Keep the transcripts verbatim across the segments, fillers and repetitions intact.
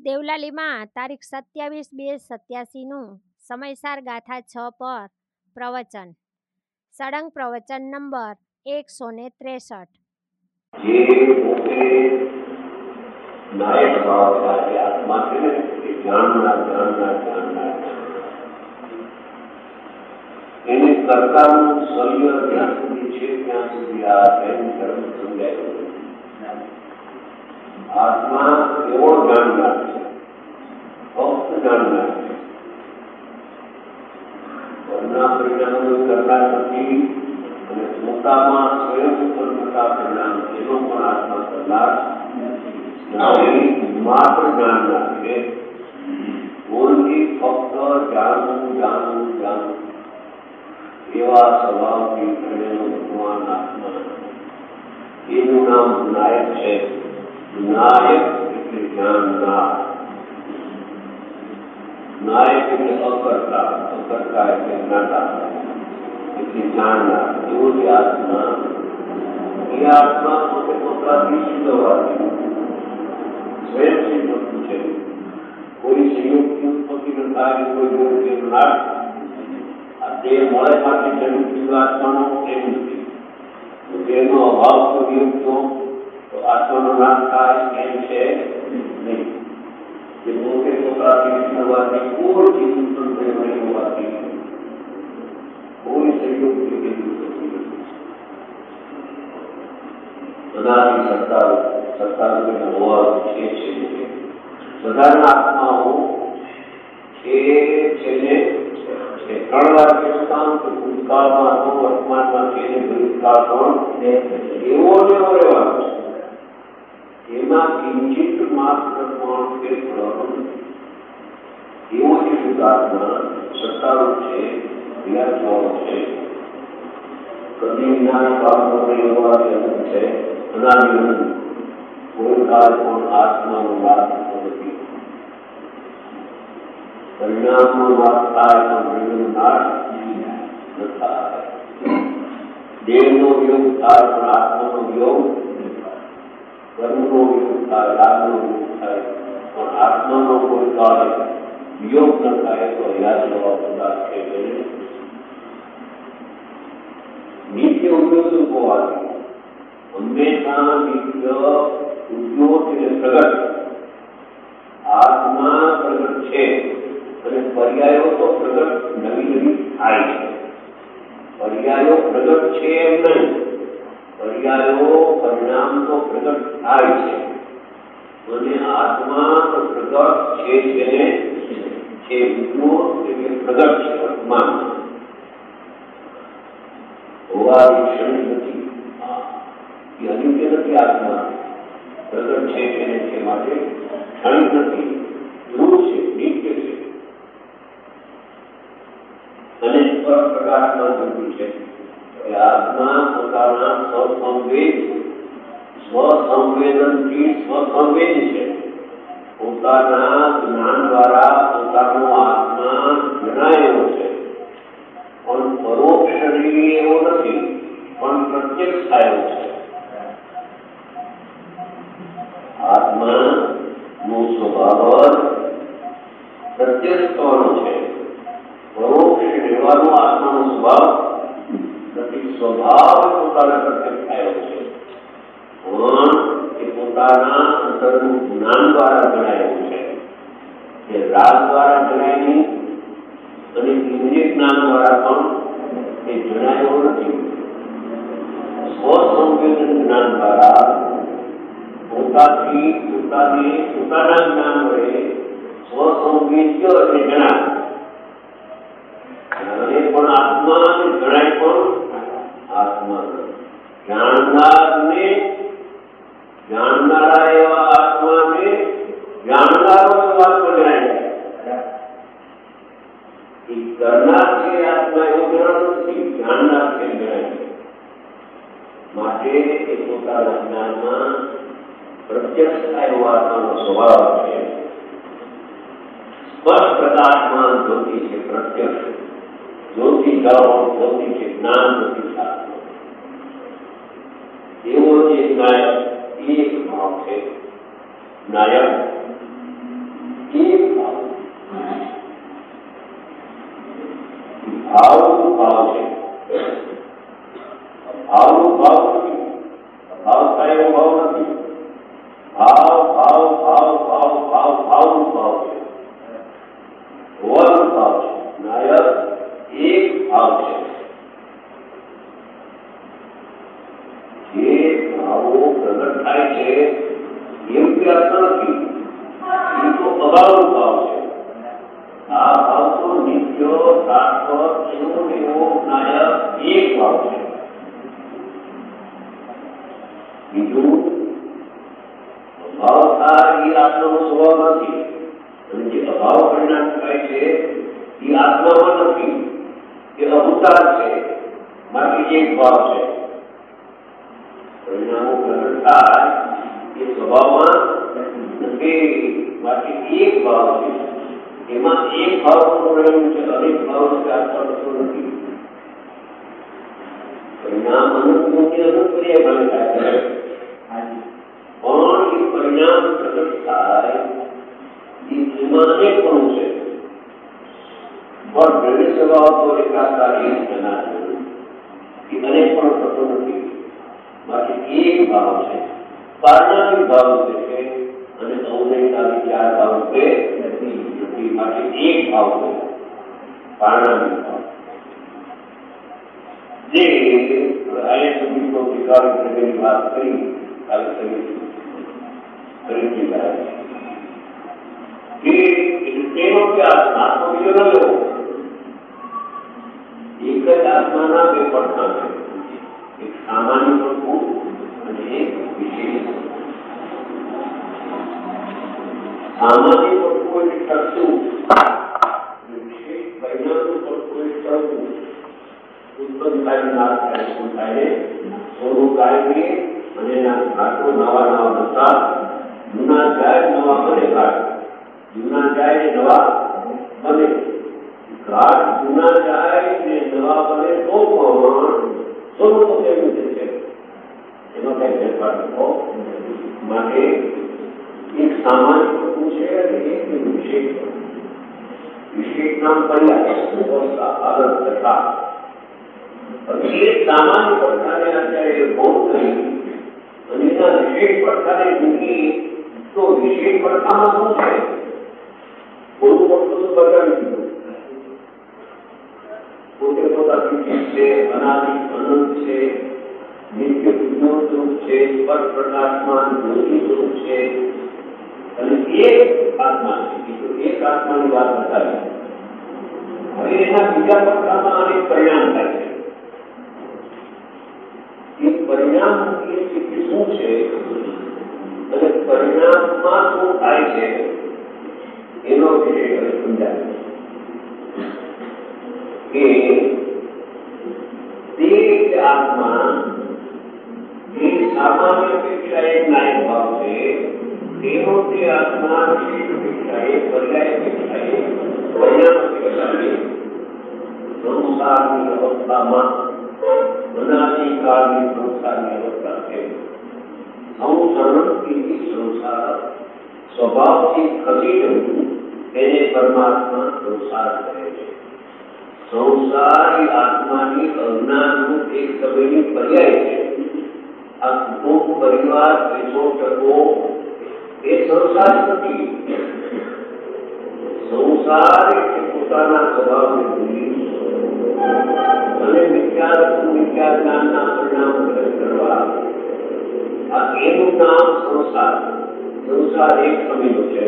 દેવલાલીમાં તારીખ સત્યાવીસ બે સત્યાસીનું સમયસાર ગાથા છ પર પ્રવચન. સળંગ પ્રવચન નંબર એકસો ને ત્રેસઠ. જે પોતે નાયક ભાવ સાથે આત્મા છે ને એ જાણનાર જાણનાર જાણનાર એને કરતાનું શરીર જ્યાં સુધી છે ત્યાં સુધી આ એમ ધર્મ સમજાય. આત્મા એવો જાણનાર છે, ફક્ત જાણનાર છે, ઘરના પરિણામો કરનાર નથી અને પોતામાં સ્વયં ઉત્પન્નતા પરિણામ એનો પણ આત્મા કરનાર માત્ર જાણનાર છે. બોલથી ફક્ત જાણવું જાણવું જાણવું એવા સ્વભાવથી ભણેલો ભગવાન આત્મા, એનું નામ નાયક છે. નાયક એટલે જાણનાર, નાયક એટલે અકર્તા, અકર્તા એટલે જ્ઞાતા એટલે જાણનાર. એવો જે આત્મા, એ આત્મા પોતે પોતાથી સિદ્ધવાદી સ્વયંસિદ્ધ વસ્તુ છે. કોઈ સંયુક્ત ઉત્પત્તિ ન થાય, કોઈ યોગ્ય ના આ દેહ મળે માટે જન્મ આત્માનો એમ નથી. તેનો અભાવ તો યોગ્ય તો આત્માનો નાશ થાય એમ છે નહીં. જે પોતે પોતાથી સિદ્ધવાદી કોઈ ચીજ ઉત્પન્ન થઈ નહીં હોવાથી કોઈ સંયુક્ત બધાની સત્તા સત્તા હોવા છે. બધાના આત્માઓ છે છેલ્લે ત્રણ વાર ભૂતકાળમાં હતો, વર્તમાનમાં છે, ભૂતકાળ પણ એવો ને એવો રહેવાનો છે. એમાં કિંચિત માત્ર પણ ફેરફાર એવો જ શુદ્ધાત્મા સત્તારૂપ છે, ક્રિયાત્મક છે, કદી જ્ઞાન પામતો નહીં હોવાથી અનંત છે, અનાદિ અનંત. કોઈ કાળ પણ આત્માનો લાભ થતો નથી. પરિણામનો લાભ થાય પણ પરિણામ નાશ ન થાય. દેહનો વિયોગ થાય પણ આત્માનો વિયોગ, કર્મનો વિયોગ થાય, રાગનો વિયોગ થાય પણ આત્માનો કોઈ કાળ વિયોગ ન થાય તો યાદ રહેવા પદાર્થ છે. નિત્ય ઉદ્યોગ હોવાથી હંમેશા નિત્ય ઉદ્યોગ એટલે પ્રગટ આત્મા પ્રગટ છે અને પર્યાયો તો પ્રગટ નવી નવી થાય છે. પર્યાયો પ્રગટ છે એમ નહીં, પર્યાયો પરિણામ તો પ્રગટ થાય છે અને આત્મા તો પ્રગટ છે જેને છે ઉદ્યોગ એટલે પ્રગટ છે. વર્તમાન હોવાની ક્ષણિક નથી, એ અનિત્ય નથી. આત્મા પ્રગટ છે તેને છે માટે ક્ષણિક નથી, ધ્રુવ છે, નિત્ય છે અને પ્રકાશમાં ધ્રુવ છે. આત્મા પોતાના સ્વસંવેદ સ્વસંવેદનથી સ્વસંવેદ છે. પોતાના જ્ઞાન દ્વારા પોતાનો આત્મા જણાયો છે પણ પરોક્ષ એવો નથી, પણ પ્રત્યક્ષ થયો છે. આત્મા નો સ્વભાવ પ્રત્યક્ષ થવાનો છે, પરોક્ષ રહેવાનો આત્માનો સ્વભાવ નથી. સ્વભાવ પોતાના પ્રત્યક્ષ થયો છે પણ એ પોતાના અંતરનું જ્ઞાન દ્વારા જણાયું છે. એ રાગ દ્વારા જણાય નહીં અને ઇન્દ્રિય જ્ઞાન દ્વારા પણ એ જણાયો નથી. સ્વસંવેદન જ્ઞાન દ્વારા પોતાથી પોતાને પોતાના જ્ઞાન વડે સ્વસંવેદ્ય એટલે જણાય અને પણ આત્મા જણાય પણ આત્મા. જાણનારને જાણનારા એવા આત્માને જાણનારો આત્મા જણાય. એ કરનાર છે આત્મા એવો જણાતો નથી, જાણનાર છે જણાય. માટે એ પોતાના જ્ઞાનમાં પ્રત્યક્ષ થયો આત્માનો સ્વભાવ છે. સ્પષ્ટ પ્રકાશમાં જ્યોતિ છે, પ્રત્યક્ષ જ્યોતિ જાઓ જ્યોતિ છે, જ્ઞાન નથી થતું. એવો જે નાયક એક ભાવ છે. નાયક ભાવનું ભાવ છે. ભાવનું ભાવ નથી, ભાવ થાય એવો ભાવ નથી. ભાવ ભાવ ભાવ ભાવ ભાવ ભાવનું ભાવ છે, હોવાનું ભાવ છે. નાયક એક ભાવ છે. જે ભાવો પ્રગટ થાય છે એમ કે અર્થ નથી, એ તો અભાવનો ભાવ છે. આ ભાવ તો નિત્ય શાશ્વત એવો એવો નાયક એક ભાવ છે. બીજું અભાવ થાય એ આત્માનો સ્વભાવ નથી, અને જે અભાવ પરિણામ થાય છે એ આત્મામાં નથી, એ અવતાર છે. માટે એક ભાવ છે. પરિણામો પ્રગટ થાય એ સ્વભાવમાં નથી, માટે એક ભાવ છે. એમાં એક ભાવનું રહેલું છે, અનેક ભાવ આત્મા નથી. પરિણામ અનુકૂળ કે અનુકૂળ ભલે થાય, પણ એ પરિણામ પ્રગટ થાય એમાં અનેક પણ છે. પણ દ્રવ્ય સ્વભાવ તો એકાકારી જનાર એ અનેક પણ થતો નથી. માટે એક ભાવ છે, પારણાથી ભાવ છે, અને અવનયતાથી ચાર ભાવ છે નથી. માટે એક ભાવ છે, પારણાથી ભાવ. જે અહીંયા સુધી તો વિકાર પ્રગતિની વાત કરી, કાલે કરી કરી તેનો કે આત્મા બીજો ન લેવો. એક જ આત્માના બે પડખા છે, એક સામાન્ય પડખું અને એક વિશેષ. સામાન્ય પડખું એટલે ટકતું, વિશેષ પરિણામનું પડખું એટલે ટકતું. ઉત્પન્ન થાય નાશ થાય, શું થાય? સોનું કાઢીએ અને એના ઘાટો નવા નવા નશા, જૂના જાય નવા બને ઘાટ, જૂના જાય નવા બને ઘાટ, જૂના જાય ને નવા બને તો પણ સોનું તો કેવું છે, એનો કઈ ફેરફાર થતો. માટે એક સામાન્ય પડખું છે અને એક વિશેષ. વિશેષ નામ પર્યાય આગળ તથા સામાન્ય પડખાને અત્યારે બહુ કરી અને એના વિશેષ પડખાને મૂકી તો વિશેષ પડખામાં શું છે? થોડું મોટું તો બતાવી દીધું. પોતે પોતાની છે, અનાદિ અનંત છે, નિત્ય વિજ્ઞાન સ્વરૂપ છે, સ્પર્શ પ્રકાશમાં જ્યોતિ સ્વરૂપ છે, અને એક આત્મા છે. એક આત્માની વાત બતાવી. હવે એના બીજા પડખામાં અનેક પરિણામ થાય છે. પરિણામ એ સ્થિતિ શું છે અને પરિણામમાં શું થાય છે એનો વિષય સમજાય કે તે આત્મા જે સામાન્ય અપેક્ષાએ નાયક ભાવ છે તેનો તે આત્મા વિશેષ અપેક્ષાએ પર્યાય અપેક્ષાએ પરિણામ અપેક્ષાએ સંસારની અવસ્થામાં અનાદિકાળની સંસારની અવસ્થા છે. સંસારથી સંસાર સ્વભાવથી ખસી જવું તેને પરમાત્મા સંસાર કહે છે. સંસાર એ આત્માની અજ્ઞાનનું એક સમયની પર્યાય છે. આ કુટુંબ પરિવાર પૈસો ટકો એ સંસાર નથી. સંસાર એટલે પોતાના સ્વભાવને ભૂલી અને વિચાર વિચાર જ્ઞાનના પરિણામ પ્રગટ કરવા, આ એનું નામ સંસાર. સંસાર એક સમયનો છે.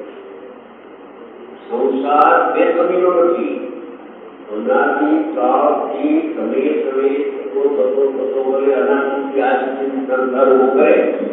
સંસાર બે સમયનો નથી. અનાદિ કાળથી સમય સમય થતો થતો થતો વળે અનાદિથી આજ સુધી સંસાર ઉભો કરે,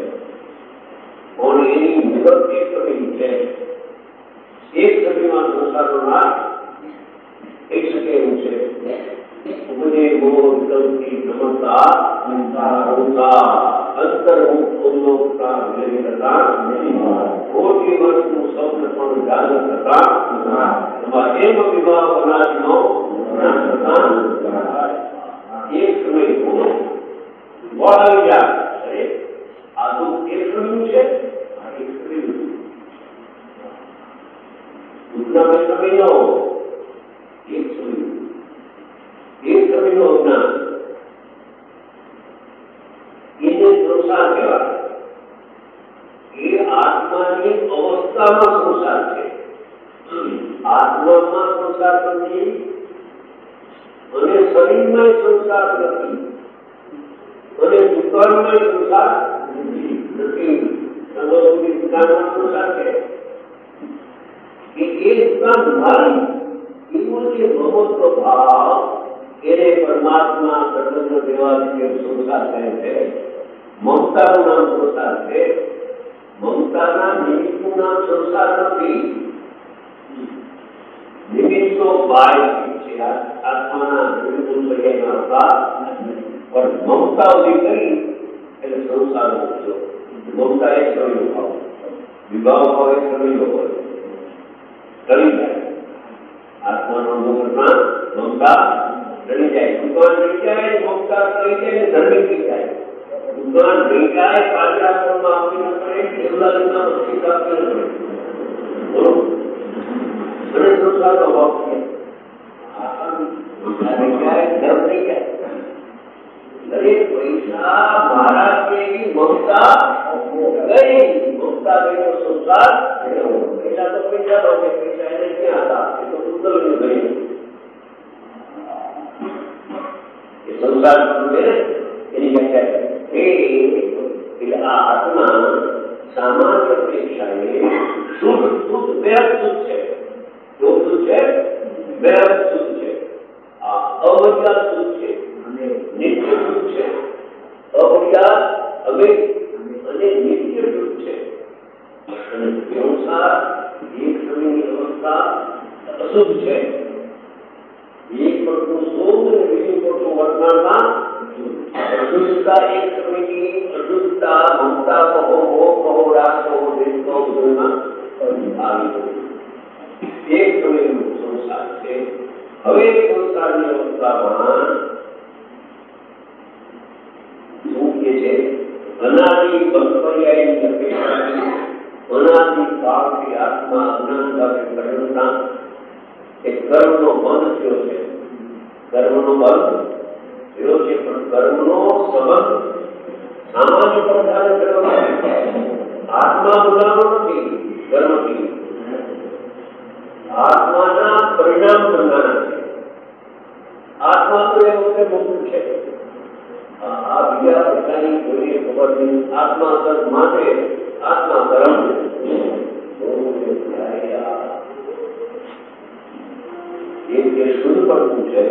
પણ એની મુદત એક સમયની છે. એક સમયમાં સંસારનો નાશ થઈ શકે એવું છે. ઉપજે ગોરતી નમતા અંતરતા અંતર્મુખ અવલોકતા વિલેનતા કોટી વર્ષનું સ્વપ્ન પણ જાગૃત હતા. એમાં એમ વિવાહ અનાજનો નાશ થતા એક સમય પૂરો વળાવી જાય. અરે આ તો એક સમયનું છે, આ એક સમયનું દુઃખના બે સમયનો એક સમય સંસાર નથી અને શરીરમાં સંસાર નથી અને દુકાનમાં સંસાર નથી નથી દુકાનમાં સંસાર છે કે એ દુકાન મારી એવું જે મમત્વ ભાવ એને પરમાત્મા સર્વત્ર દેવાથી સંસાર કહે છે. મમતાનું નામ સંસાર છે. મમતાના નિમિત્તનું નામ સંસાર નથી. નિમિત્તો બાય છે આત્માના બિલકુલ પર્યાયમાં હતા પણ મમતા ઉભી કરી એટલે સંસાર મૂકજો. મમતા એ સમયનો ભાવ, વિભાવ ભાવ એ સમયનો હોય ટળી જાય. આત્માનો અનુભવમાં મમતા ટળી જાય. દુકાન રહી જાય, મમતા ટળી જાય, ધર્મી થઈ જાય. દુકાન રહી જાય, પાછળ આશ્રમમાં આપવી ન પડે, દેવલાલીમાં મસ્જિદ આપવી ન પડે. બરોબર. અને સંસારનો ભાવ છે. ધર્મ થઈ જાય. દરેક પૈસા મારા કેવી મમતા ગઈ. મમતા ગઈ તો સંસાર પૈસા તો પૈસા નો છે. પૈસા એને ક્યાં હતા? એ તો ઉત્તર ગઈ. એ સંસાર એની વ્યાખ્યા એટલે આ આત્મા સામાન્ય અપેક્ષાએ શુદ્ધ શુદ્ધ બેહદ શુદ્ધ છે. કેવું શુદ્ધ છે? બેહદ શુદ્ધ છે. આ અવજ્ઞાત શુદ્ધ છે અને નિત્ય શુદ્ધ છે. અવજ્ઞાત અવેગ અને નિત્ય શુદ્ધ છે. અને વ્યવસાર એક સમયની અવસ્થા અશુદ્ધ છે. એક પડતું શુદ્ધ અને બીજું પડતું વર્તમાનમાં અશુદ્ધતા એક સમયની અશુદ્ધતા મમતા કહો મોહ કહો રાગ કહો દેશ કહો બધુંમાં આવી એક સમયનું સંસાર છે. હવે સંસારની અવસ્થામાં શું કે છે? અનાદિ બંધપર્યાયની અપેક્ષાથી અનાદિ કાળથી આત્મા અજ્ઞાનતાથી પરિણતા એ કર્મનો બંધ થયો છે. કર્મનો બંધ થયો છે પણ કર્મનો સંબંધ સામાન્ય પ્રકારે કર્મ આત્મા બોલાવો નથી. કર્મથી આત્માના પરિણામ કરવાના છે. આત્મા તો એ વખતે મુક્ત છે. આ બીજા પ્રકારની જોઈએ ખબર નહીં. આત્મા કર્મ માટે આત્મા કર્મ એ જે શુદ્ધ પડતું છે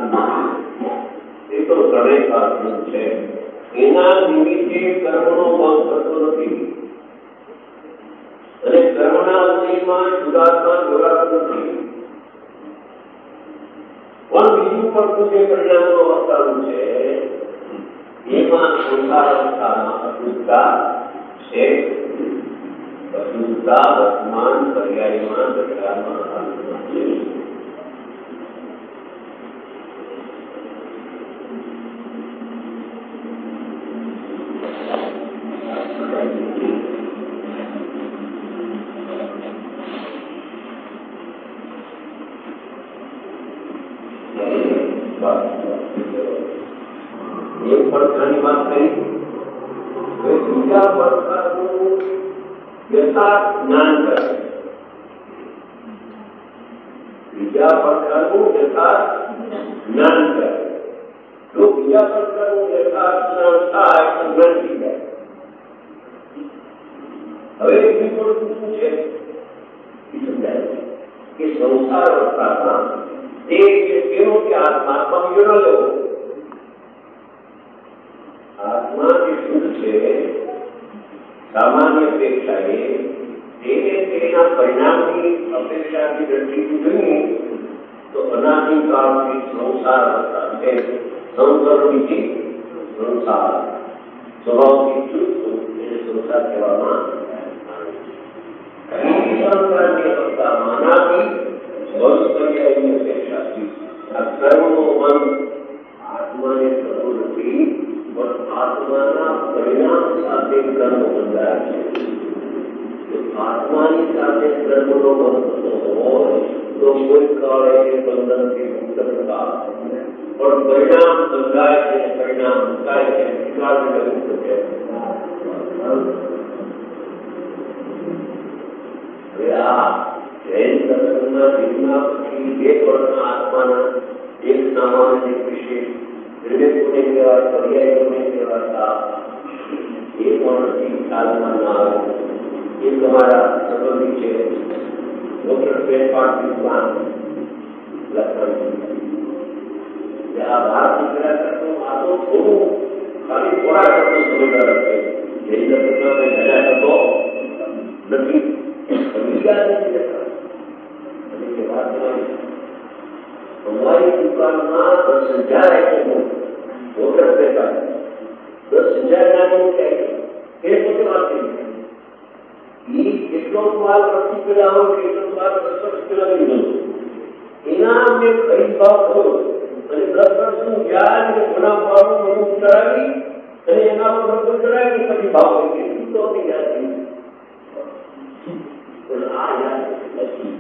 એ તો ત્રણેય પાસનું છે. એના નિમિત્તે કર્મનો બંધ થતો નથી અને કર્મના ઉદયમાં શુદ્ધાત્મા જોડાતું નથી. પણ બીજું પડતું જે પરિણામો અવસ્થાનું છે એમાં સંસાર અવસ્થામાં અશુદ્ધતા છે. અશુદ્ધતા વર્તમાન પર્યાયમાં દશામાં હાલમાં છે. એક પડકારની વાત કરી. બીજા પડકારનું યથાર્થ જ્ઞાન કરે. બીજા પડકારનું યથાર્થ જ્ઞાન કરે. જો બીજા પડકારનું યથાર્થ જ્ઞાન થાય તો જ્ઞાન થઈ જાય. હવે બીજું પડતું શું છે એ સમજાય છે કે સંસાર અવસ્થામાં તે કેવો કે આત્મા બીજો ન લેવો. આત્મા જે શુદ્ધ છે સામાન્ય અપેક્ષાએ તેને તેના પરિણામની અપેક્ષાથી દ્રષ્ટિથી જોઈએ તો અનાદિકાળથી સંસાર અવસ્થા છે. સંસર્ગથી સંસાર સ્વભાવથી શુદ્ધ એને સંસાર કહેવામાં આવે છે. સંસારની અવસ્થામાં અનાદિ બંધ પર્યાયની અપેક્ષાથી આ કર્મનો બંધ આત્માને થતો નથી પણ આત્માના પરિણામ સાથે કર્મ બંધાય છે. આત્માની સાથે કર્મનો બંધ થતો હોય તો કોઈ કાળે બંધનથી મુક્ત થતા પણ પરિણામ બંધાય છે. પરિણામ મુકાય છે. મુક્ત છે. હવે આ જૈન દર્શન જીવનના જીવના પછી બે વર્ણના આત્માના એક સામાન્ય એક વિશેષ વિવેકોને કહેવાય, પર્યાયોને કહેવાતા એ પણ ખ્યાલમાં ના આવે. એ તમારા સંબંધી છે ડોક્ટર પેટપાટ વિદ્વાન લખન આ ભારત નીકળ્યા આ તો થોડું ખાલી થોડા શબ્દો સમજદાર છે. જૈન ધર્મમાં ઘણા શબ્દો નથી વિચાર નથી લેતા. અને એ વાત અમારી દુકાનમાં દસ હજાર આઈટમો ડોક્ટર પેટપાટ દસ હજાર નાની એ પોતે વાત કરી કેટલો માલ વર્ષથી પેલા હોય કેટલો માલ દસ વર્ષ પેલા લીધો એના અમે ખરીદ ભાવ કર્યો અને દસ વર્ષનું વ્યાજ અને મુનાફાનું બધું ચડાવી અને એના પર બધું ચડાવી પછી ભાવ કરી તો યાદ થઈ પણ આ યાદ નથી.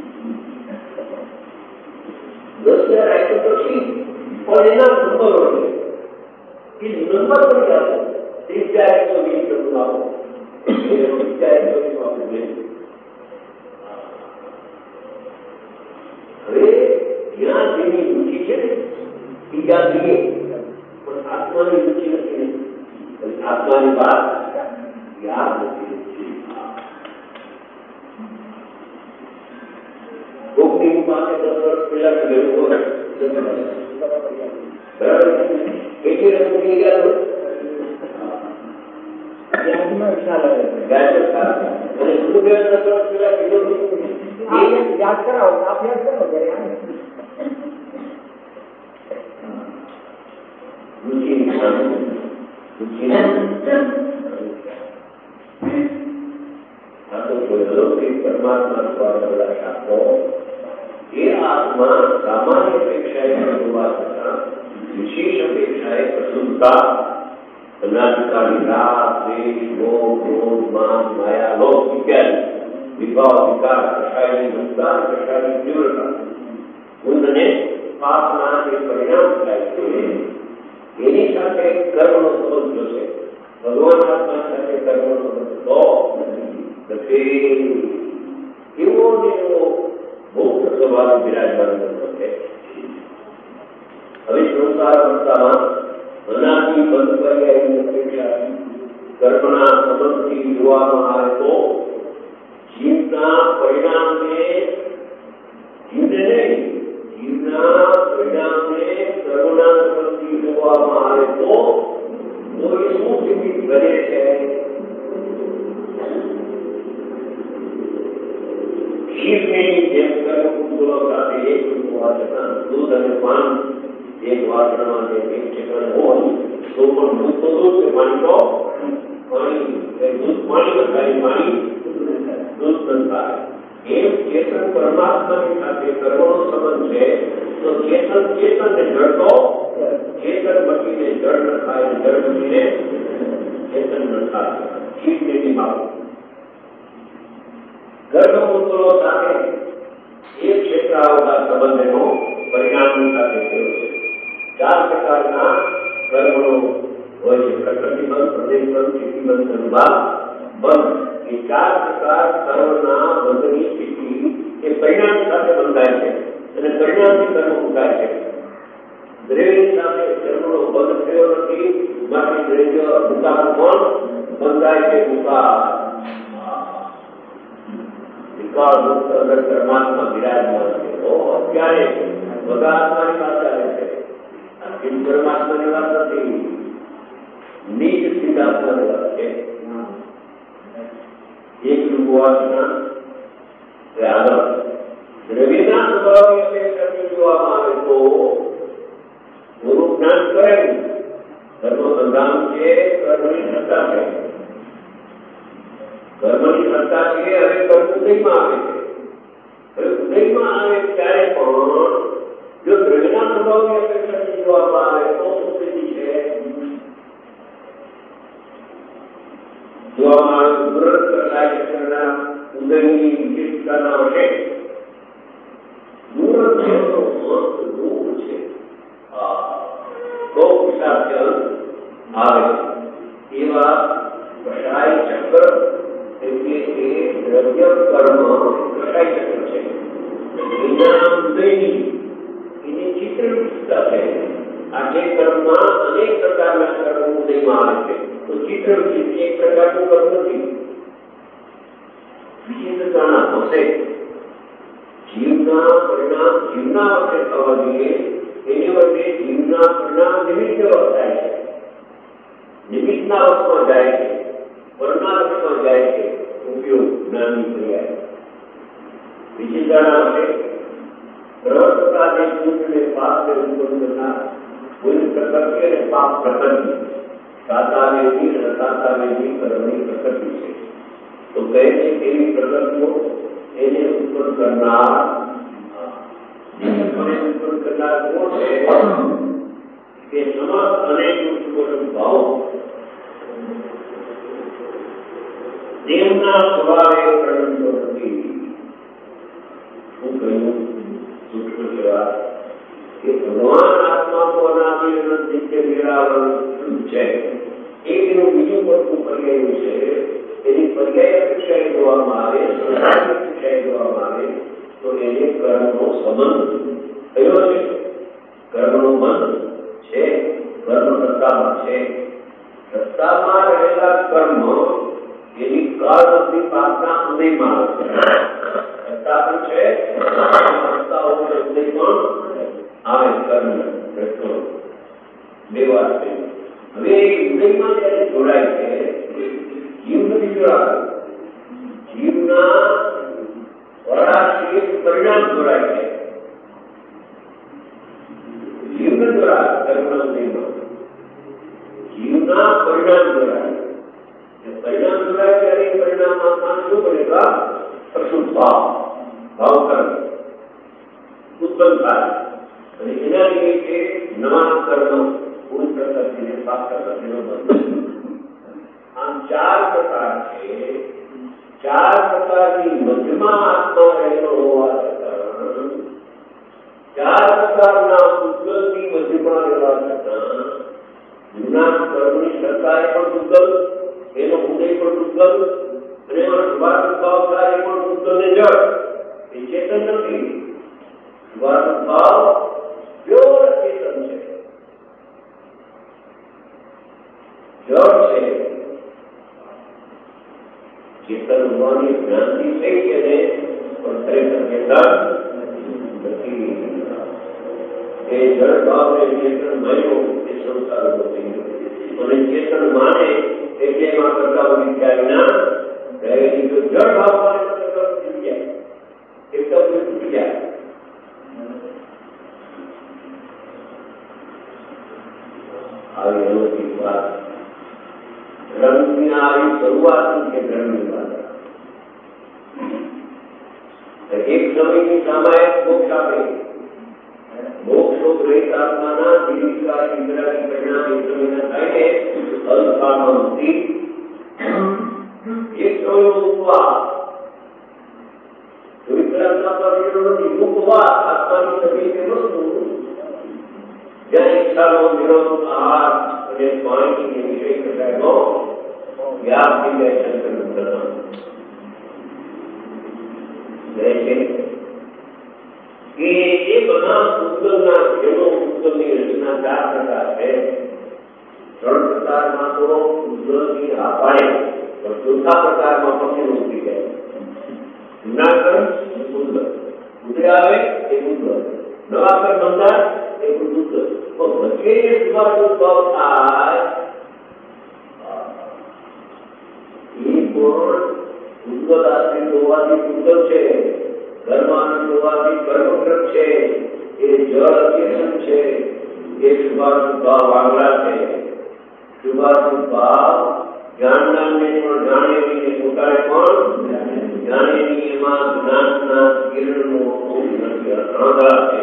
દસ હજાર આઈટમ તો છે પણ એના નંબર હોય એ નંબર પણ યાદ ત્રીસ હજાર એકસો વીસ ટકા આવો હવે જ્યાં જેની રુચિ છે ને બીજા જોઈએ પણ આત્માની રુચિ નથી. આત્માની વાત યાદ નથી. કોકની પાસે દસ વર્ષ પહેલા ગયું હોય બરાબર કેટલી રકમ થઈ ગયા હોય યાદ કરાવો આપ યાદ કરો પરમાત્મા દ્વારા શાસ્ત્રો એ આત્મા સામાન્ય અપેક્ષાએ વિશેષ અપેક્ષાએ પ્રસુદ્ધતા અનાધિકારી રાગ, દ્વેષ, મોહ, ક્રોધ, માન, માયા, લોભ ઇત્યાદિ વિભાવ, વિકાર, કષાયની ભૂતતા, કષાયની તીવ્રતા ગુણને પાપના જે પરિણામ થાય છે એની સાથે કર્મનો સંબંધ જોશે. ભગવાન આત્મા સાથે કર્મનો સંબંધ તો નથી. એવો ને એવો મુક્ત સ્વભાવ વિરાજમાન છે. હવે સંસાર સંસ્થામાં અનાદિ બંધ પર્યાયની અપેક્ષા કર્મના સંબંધથી જોવામાં આવે તો જીવના પરિણામને જીવને નહીં જીવના પરિણામને કર્મના સંબંધથી જોવામાં આવે તો એ શું સ્થિતિ બને છે? જીવની જેમ કર્મ પુત્રો સાથે એક વાસના દૂધ અને પાન એક વાસણમાં જે એક ઠેકાણે હોય તો પણ દૂધ તો દૂધ છે, પાણી તો પાણી દૂધ પાણી બતાવે પાણી દૂધ બતાવે. એમ ચેતન પરમાત્માની સાથે કર્મનો સંબંધ છે તો ચેતન ચેતનને જડતો ચેતન બનીને જળ ન થાય, જળ બનીને ચેતન ન થાય. જીવની બાબત ગર્ભપુત્રો સાથે એક ક્ષેત્ર આવતા સંબંધનો પરિણામની સાથે થયો છે. ચાર પ્રકારના કર્મો હોય છે: પ્રકૃતિ બંધ, પ્રદેશ બંધ, સ્થિતિ બંધ, અનુભાવ બંધ. એ ચાર પ્રકાર કર્મના બંધની સ્થિતિ એ પરિણામ સાથે બંધાય છે અને પરિણામથી કર્મ ઉગાય છે. દ્રવ્યની સાથે કર્મનો બંધ થયો નથી, માટે દ્રવ્ય ભૂતાનું પણ બંધાય છે. ભૂતા વિકાળ મુક્ત અંદર પરમાત્મા વિરાજમાન છે. તો અત્યારે બધા આત્માની વાત ચાલે છે. પરમાત્માની વાત નથી, નીચ સિદ્ધાત્માની વાત છે. એક વાસના આગળ દ્રવ્યના સ્વભાવની અપેક્ષાથી જોવામાં આવે તો ગુરુ જ્ઞાન કરે ધર્મ બંધાણ છે, કર્મની સત્તા છે. કર્મની સત્તા છે. હવે કર્મ ઉદયમાં આવે છે. હવે ઉદયમાં આવે ત્યારે પણ જો દ્રવ્યના સ્વભાવની અપેક્ષાથી જોવામાં આવે તો સ્થિતિ છે જોવામાં આવે તુરંત કરનાર ઉદયની વિશેષતાના વશે દૂર છે તો મસ્ત દૂર છે. બહુ વિશાળ આવે એવા કષાય ચક્ર એટલે એ દ્રવ્ય કર્મ કષાય ચક્ર છે. એ એના ઉદયની એની ચિત્ર વિકસતા છે. આ જે કર્મમાં અનેક પ્રકારના કર્મ ઉદયમાં આવે છે, તો ચિત્ર એક પ્રકારનું કર્મ નથી. વિચિત્રતાના હશે જીવના પરિણામ જીવના વખતે થવા જોઈએ, એને વખતે જીવના પરિણામ નિમિત્ત થાય છે, નિમિત્તના વશમાં જાય છે, વર્ણના વશમાં જાય છે. ઉપયોગ જ્ઞાનની ક્રિયા વિચિત્રતાના હશે ત્રણ પ્રકારને પુણ્યને પાપને ઉત્પન્ન કરનાર પુણ્ય પ્રકૃતિ અને પાપ પ્રકૃતિ, સાતાવેદી અને સાતાવેદી કર્મની પ્રકૃતિ છે. તો કહે છે એવી પ્રકૃતિઓ એને ઉત્પન્ન કરનાર ઉત્પન્ન કરનાર કોણ છે કે સમસ્ત અનેક ભાવો દેવના સ્વભાવે પ્રણતો નથી. શું કહ્યું? સૂક્ષ્મ સેવા કે ભગવાન આત્મા તો અનાદિ અનંત નિત્ય નિરાવરણ છે. એક એનું બીજું પડતું પર્યાય છે, એની પર્યાય અપેક્ષાએ જોવામાં આવે, સંસારની અપેક્ષાએ જોવામાં આવે તો એને કર્મનો સંબંધ કયો છે? કર્મનો બંધ છે, કર્મ સત્તામાં છે. સત્તામાં રહેલા કર્મ એની કાળની પાસના ઉદયમાં આવે છે. સત્તા પણ છે, સત્તા ઉપર ઉદય પણ આવે કર્મ રચનો બે વાત છે. હવે ઉદયમાં જયારે જોડાય છે, જીવ નથી જોડાતો, જીવના વરાશી પરિણામ જોડાય છે. જીવ ન જોડાય કર્મના ઉદયમાં, જીવના પરિણામ જોડાય. પરિણામ જોડાય ત્યારે પરિણામમાં શું બનેગા? અશુદ્ધ ભાવ ભાવ કર્મ ઉત્પન્ન થાય અને એના નિમિત્તે નવા કર્મ પૂર્ણ પ્રકૃતિને પાપ પ્રકૃતિનો બંધ. આમ ચાર પ્રકાર છે. ચાર પ્રકારની મધ્યમાં આત્મા રહેલો હોવા છતાં, ચાર પ્રકારના ઉદ્ગલની મધ્યમાં રહેવા છતાં જૂના કર્મની સરકારે પણ ઉદ્ગલ, એનો ઉદય પણ ઉદ્ગલ અને એનો શુભાર ભાવ થાય એ પણ ઉદ્ગલ ને જળ. એ ચેતન નથી. શુભાર ભાવ પ્યોર ચેતન છે, જળ છે. ચેતન હોવાની જ્ઞાનથી થઈ છે ને પણ ખરેખર ચેતન નથી. એ જળ ભાવને ચેતન માન્યો એ સંસાર થઈ ગયો. અને ચેતન માને એટલે એમાં કરતા વિચાર ના રહેલી જો જળ ભાવ માને તો થઈ જાય, એકદમ તૂટી જાય. આવી અલૌકિક વાત ધર્મની આવી શરૂઆત છે. ધર્મની વાત એક સમયની સામાયિક મોક્ષ આપે. મોક્ષો ગ્રહિત આત્માના જીવિકા ઇન્દ્રાની પરિણામ એક સમયના થાય ને અલ્પામાં મુક્તિ. એક સમયનો ઉપવાસ વિકરાંતના પરિણામ નથી. ઉપવાસ આત્માની તકલીફ એ વસ્તુ જ્યાં ઈચ્છાનો વિરોધ આહાર અને પાણીની વિષય કટાયનો વ્યાપ થઈ જાય. શંકર મુક્તમાં કહે છે કે એ બધા ઉદ્ગલના જેનો ઉદ્ગલની રચના ચાર પ્રકાર છે. ત્રણ પ્રકારમાં તો ઉદ્ગલની હા પાડે, પણ ચોથા પ્રકારમાં પછી ઉતરી જાય. જૂના કર્મ ઉદ્ગલ, ઉદય આવે એ ઉદ્ગલ, નવા કર્મ બંધાય એ ઉદ્ગલ. પણ વચ્ચે સુભાર ભાવ થાય એ પણ ઉદ્ગલ આશ્રિત હોવાથી ઉદ્ગલ છે, કર્માનુષ્ઠ હોવાથી કર્મકૃત છે. એ જળ અચેતન છે. એ શુભાશુભ ભાવ આગલા છે. શુભાશુભ ભાવ જ્ઞાનદાનને પણ જાણેલી, પોતાને પણ જાણેલી. એમાં જ્ઞાનના કિરણનો અણધાર છે.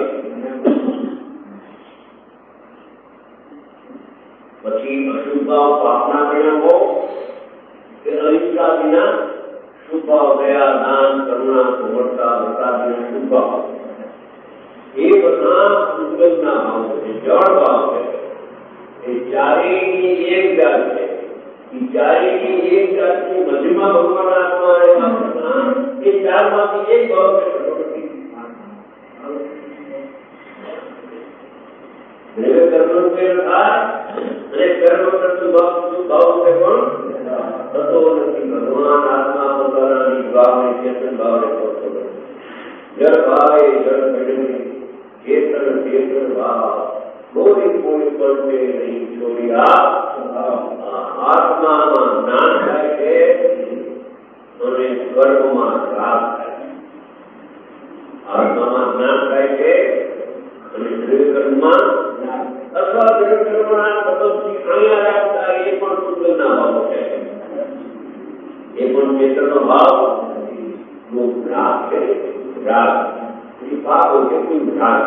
પછી અશુભ ભાવ પાપના પરિણામો કે અહિંસા વિના શુભ ભાવ, દયા, દાન, કરુણા, કોમળતા, વરસાદના શુભ ભાવ એ બધા ઉદ્ગલના ભાવ છે, જળ ભાવ છે. એ ચારેયની એક જાત છે. એ ચારેયની એક જાતની મધ્યમાં ભગવાન આત્મા રહેવા છતાં એ ચારમાંથી એક ભાવ છે પ્રકૃતિ. દ્રવ્ય કર્મ ફેર થાય અને કર્મ કરતું ભાવ ભાવ છે પણ થતો નથી. ભગવાન આત્મા પોતાની ભાવને ચેતન ભાવને કરતો નથી. જળ ભાવે જળ મેળવી ચેતન ચેતન ભાવ કોઈ કોઈ પડે નહીં છોડ્યા. આત્મામાં જ્ઞાન થાય છે અને કર્મમાં રાગ થાય છે. આત્મામાં જ્ઞાન થાય છે અને દ્રવ્ય કર્મમાં અથવા દ્રવ્ય કર્મના સબબથી અહીંયા રાખતા એ પણ પૂજનના ભાવો છે. એ પણ ચેતનનો ભાવ નો રાગ છે. રાગ એ ભાવ છે કોઈ રાગ.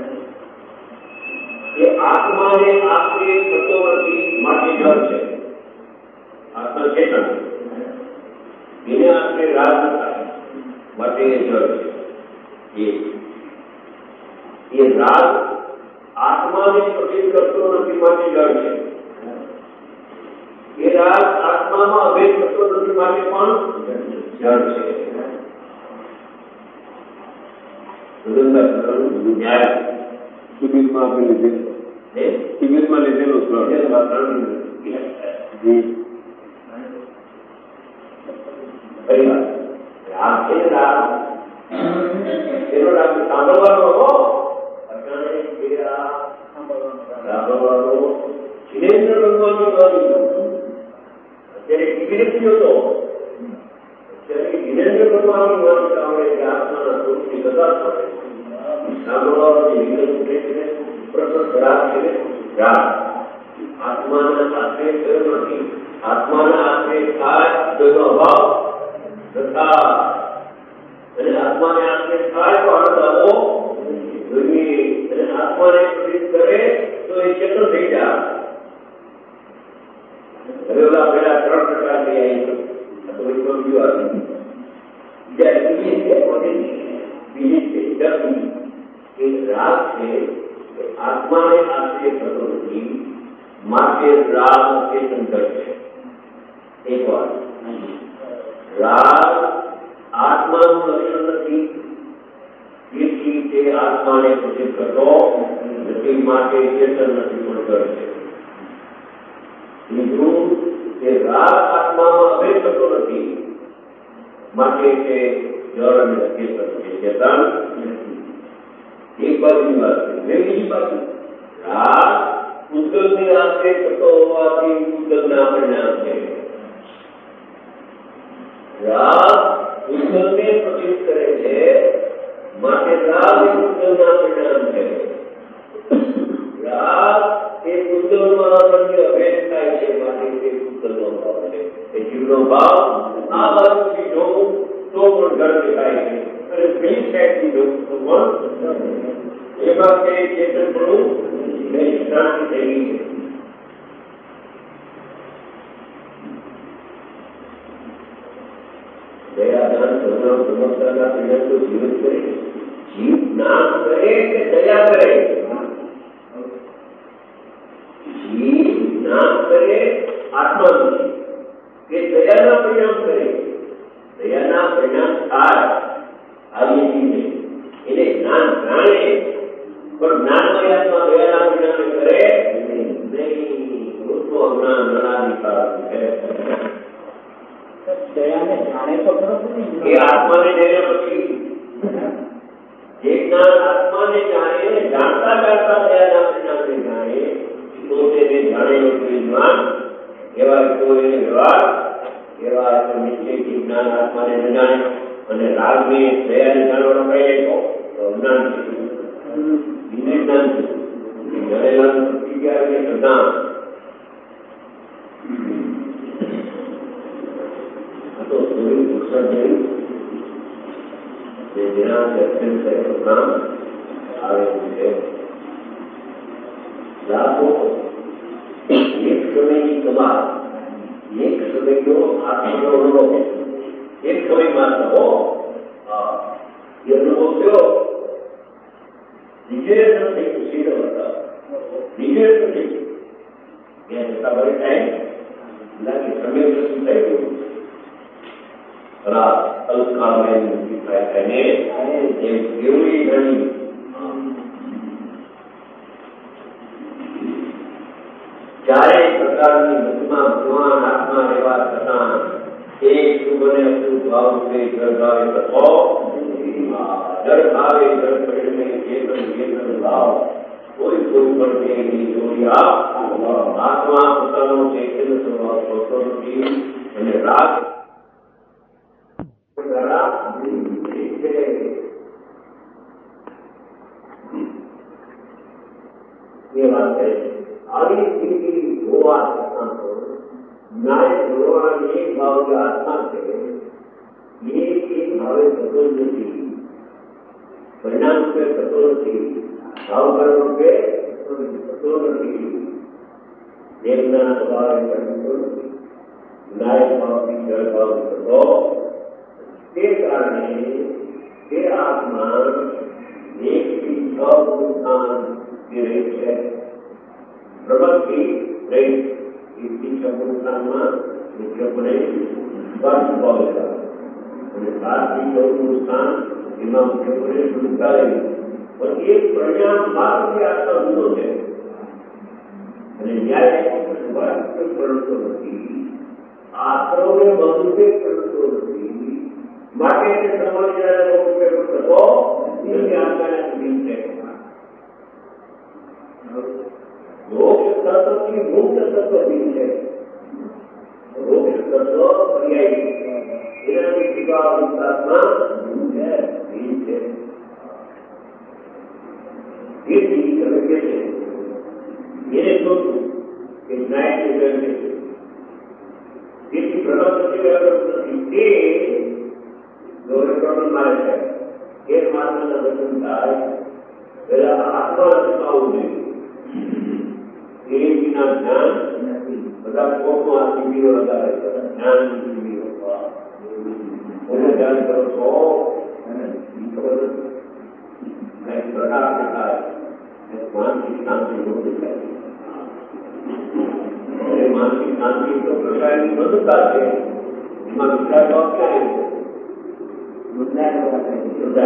એ આત્માને આશ્રય થતો નથી માટે જળ છે. આત્મા ચેતન એને આશ્રય રાગ થાય માટે એ જળ છે. એ રાગ આત્માને પ્રતિષ્ઠ કરતો નથી માટે જળ છે. એ રાગ આત્મામાં અભેદ કરતો નથી માટે પણ જળ છે. ન્યાય શિબિરમાં આપણે લીધેલું શિબિરમાં લીધેલું રાગ છે રાગ એનો રાગ સાંભળવાનો હો સાંભળવાનો જિનેન્દ્ર ભગવાનની વાણી અત્યારે વિવેકી હતો. અત્યારે જિનેન્દ્ર ભગવાનની વાણી સાંભળે કે આત્માના સ્વરૂપની કથા સાંભળે સાંભળવાનો જે વિકલ્પ ઉઠે છે પ્રસન્ન રાગ છે રાગ. આત્માના આશ્રય થયો નથી. આત્માના આશ્રય થાય તો એનો અભાવ તથા અને આત્માને આશ્રય થાય તો આનંદ આવવો જોઈએ. અને આત્માને પ્રતિષ્ઠ કરે તો એ ચેતન થઈ જાય. હવે ઓલા પેલા ત્રણ પ્રકાર થઈ આવી આ તો વિશ્વ બીજું આવ્યું. બીજા બીજી છે બીજી છે ડબી એ રાગ છે આત્માને આશ્રય થતો નથી માટે રાગ ચેતન કરશે. એક વાર રાગ આત્માનું લક્ષણ નથી તેથી તે આત્માને પ્રતિષ્ઠ કરતો નથી માટે ચેતન નથી પણ કરશે. બીજું તે રાગ આત્મામાં અભેદ થતો નથી માટે તે જળ અને ચેતન છે. ચેતન એક બાજુની વાત છે. બીજી બાજુ રાગ ઉદ્ગલને આશ્રય થતો હોવાથી ઉદ્ગલના પરિણામ છે. રાગ ઉદ્ગલને પ્રતિષ્ઠ કરે છે માટે રાગ એ ઉદ્ગલના પરિણામ છે. રાગ એ ઉદ્ગલમાં અનન્ય અભેદ થાય છે માટે તે ઉદ્ગલનો ભાવ છે. એ જીવનો ભાવ આ બાજુથી જોવું તો પણ ઘર દેખાય છે અને બીજી સાઈડથી જોવું તો પણ એમાં તે ચેતન પણ શાંતિ થઈ ગઈ છે. દયાદાન સૌરવ સમસ્યાના પીડા તો જીવન કરે. જીવ નામ કરે કે દયા કરે? જીવ નામ કરે આત્મા નથી કે દયાના પરિણામ કરે? દયાના પરિણામ થાય આવી જીવને એને જ્ઞાન જાણે પણ જ્ઞાનમય આત્મા દયાના પરિણામે કરે નહીં. મોટું અજ્ઞાન અનાદિકાળ છે. દયાને જાણે તો ખરો એ આત્માને જાણ્યા પછી જે જ્ઞાન આત્માને જાણે જાણતા જાણતા દયાના પરિણામને જાણે તો તેને જાણેલું જ્ઞાન એવા કોઈ વ્યવહાર એવા નિશ્ચયથી જ્ઞાન આત્માને ન જાણે અને રાગને દયાને જાણવાનો કહીએ તો અજ્ઞાન છે. બીજું જ્ઞાન છે જાણેલા પ્રતિક્રિયા કે અજ્ઞાન. તો સૂર્ય પુરુષ જે જેના અત્યંત નામ આવેલું છે. લાભો એક સમયની કમાલ એક સમયનો આત્મનો અનુભવ એક સમયમાં થવો એ અનુભવ થયો રિજેક્ટ થઈ ગયું. સીધો હતા રિજેક્ટ થઈ ગયું ત્યાં જતા બરે ટાઈમ લાગે સમય પ્રસ્તુત થઈ ગયું. અલ્પકાળમાં થાય એને એમ કેવડી ઘણી પ્રકારની મહિમા ભગવાન આત્મા એવા છતાં એક શુભને અશુભ ભાવ રૂપે જળ ભાવે તથો જળ ભાવે જળ પરિણમે ચેતન ચેતન ભાવ કોઈ કોઈ પણ દેહની જોડિયા આત્મા પોતાનો ચૈતન્ય સ્વભાવ હોતો નથી અને રાગ દ્વારા ये बात है आगे की वो आत्मा को न्याय भगवान एक भाव की आत्मा से एक एक भावे सतोल थी परिणाम पे सतोल थी भाव कर्म पे सतोल थी देखना स्वभाव न्याय भाव की जड़ भाव सतो के कारण ये आत्मा एक ही भाव स्थान है प्रवृत्ति रही इसकी संपूर्णता मुख्य बने स्पर्श पावेगा અને સાતમી ચૌદનું સ્થાન એમાં મુખ્ય બને સુનતા રહી પણ એ પરિણામ માત્ર આત્મા જુદો છે અને ન્યાય વાસ્તવિક પ્રણતો નથી આત્માને બહુતે પ્રણતો નથી માટે એને સમજ્યા રૂપે થતો એની આત્માને સ્વીન છે मोक्ष तत्व की मुक्त तत्व भी है मोक्ष तत्व पर्यायी इनकी कृपा मुक्तात्मा है बीज है ये चीज करके ये सोच कि न्याय के करके इसकी प्रवृत्ति के प्रति दो प्रॉब्लम मारे है एक मात्र का दर्शन था पहला आत्मा रचना एक बिना ज्ञान बता को आदमी भी होता है ज्ञान भी होगा उन्हें ज्ञान करो सो एक प्रकार के है मानसिक शांति होती है मानसिक शांति तो प्रकार की मधुता है इमान विचार बात क्या है मुद्दा मुद्दा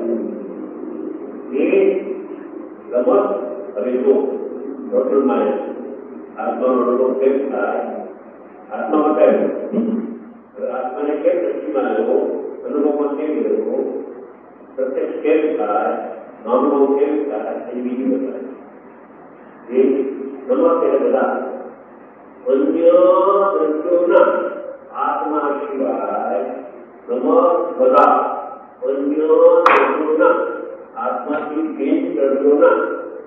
ये गमत अभी तो टोटल माइंड आत्मा लोगों के साथ आत्मा होता है अगर आत्मा ने क्या दृष्टि माने हो अनुभव के लिए हो प्रत्यक्ष के साथ अनुभव के साथ ये भी होता है ये नमस्ते बता अन्य दृष्टियों ना आत्मा शिवाय नमस्ते बता अन्य दृष्टियों ना आत्मा की बेंच दृष्टियों ना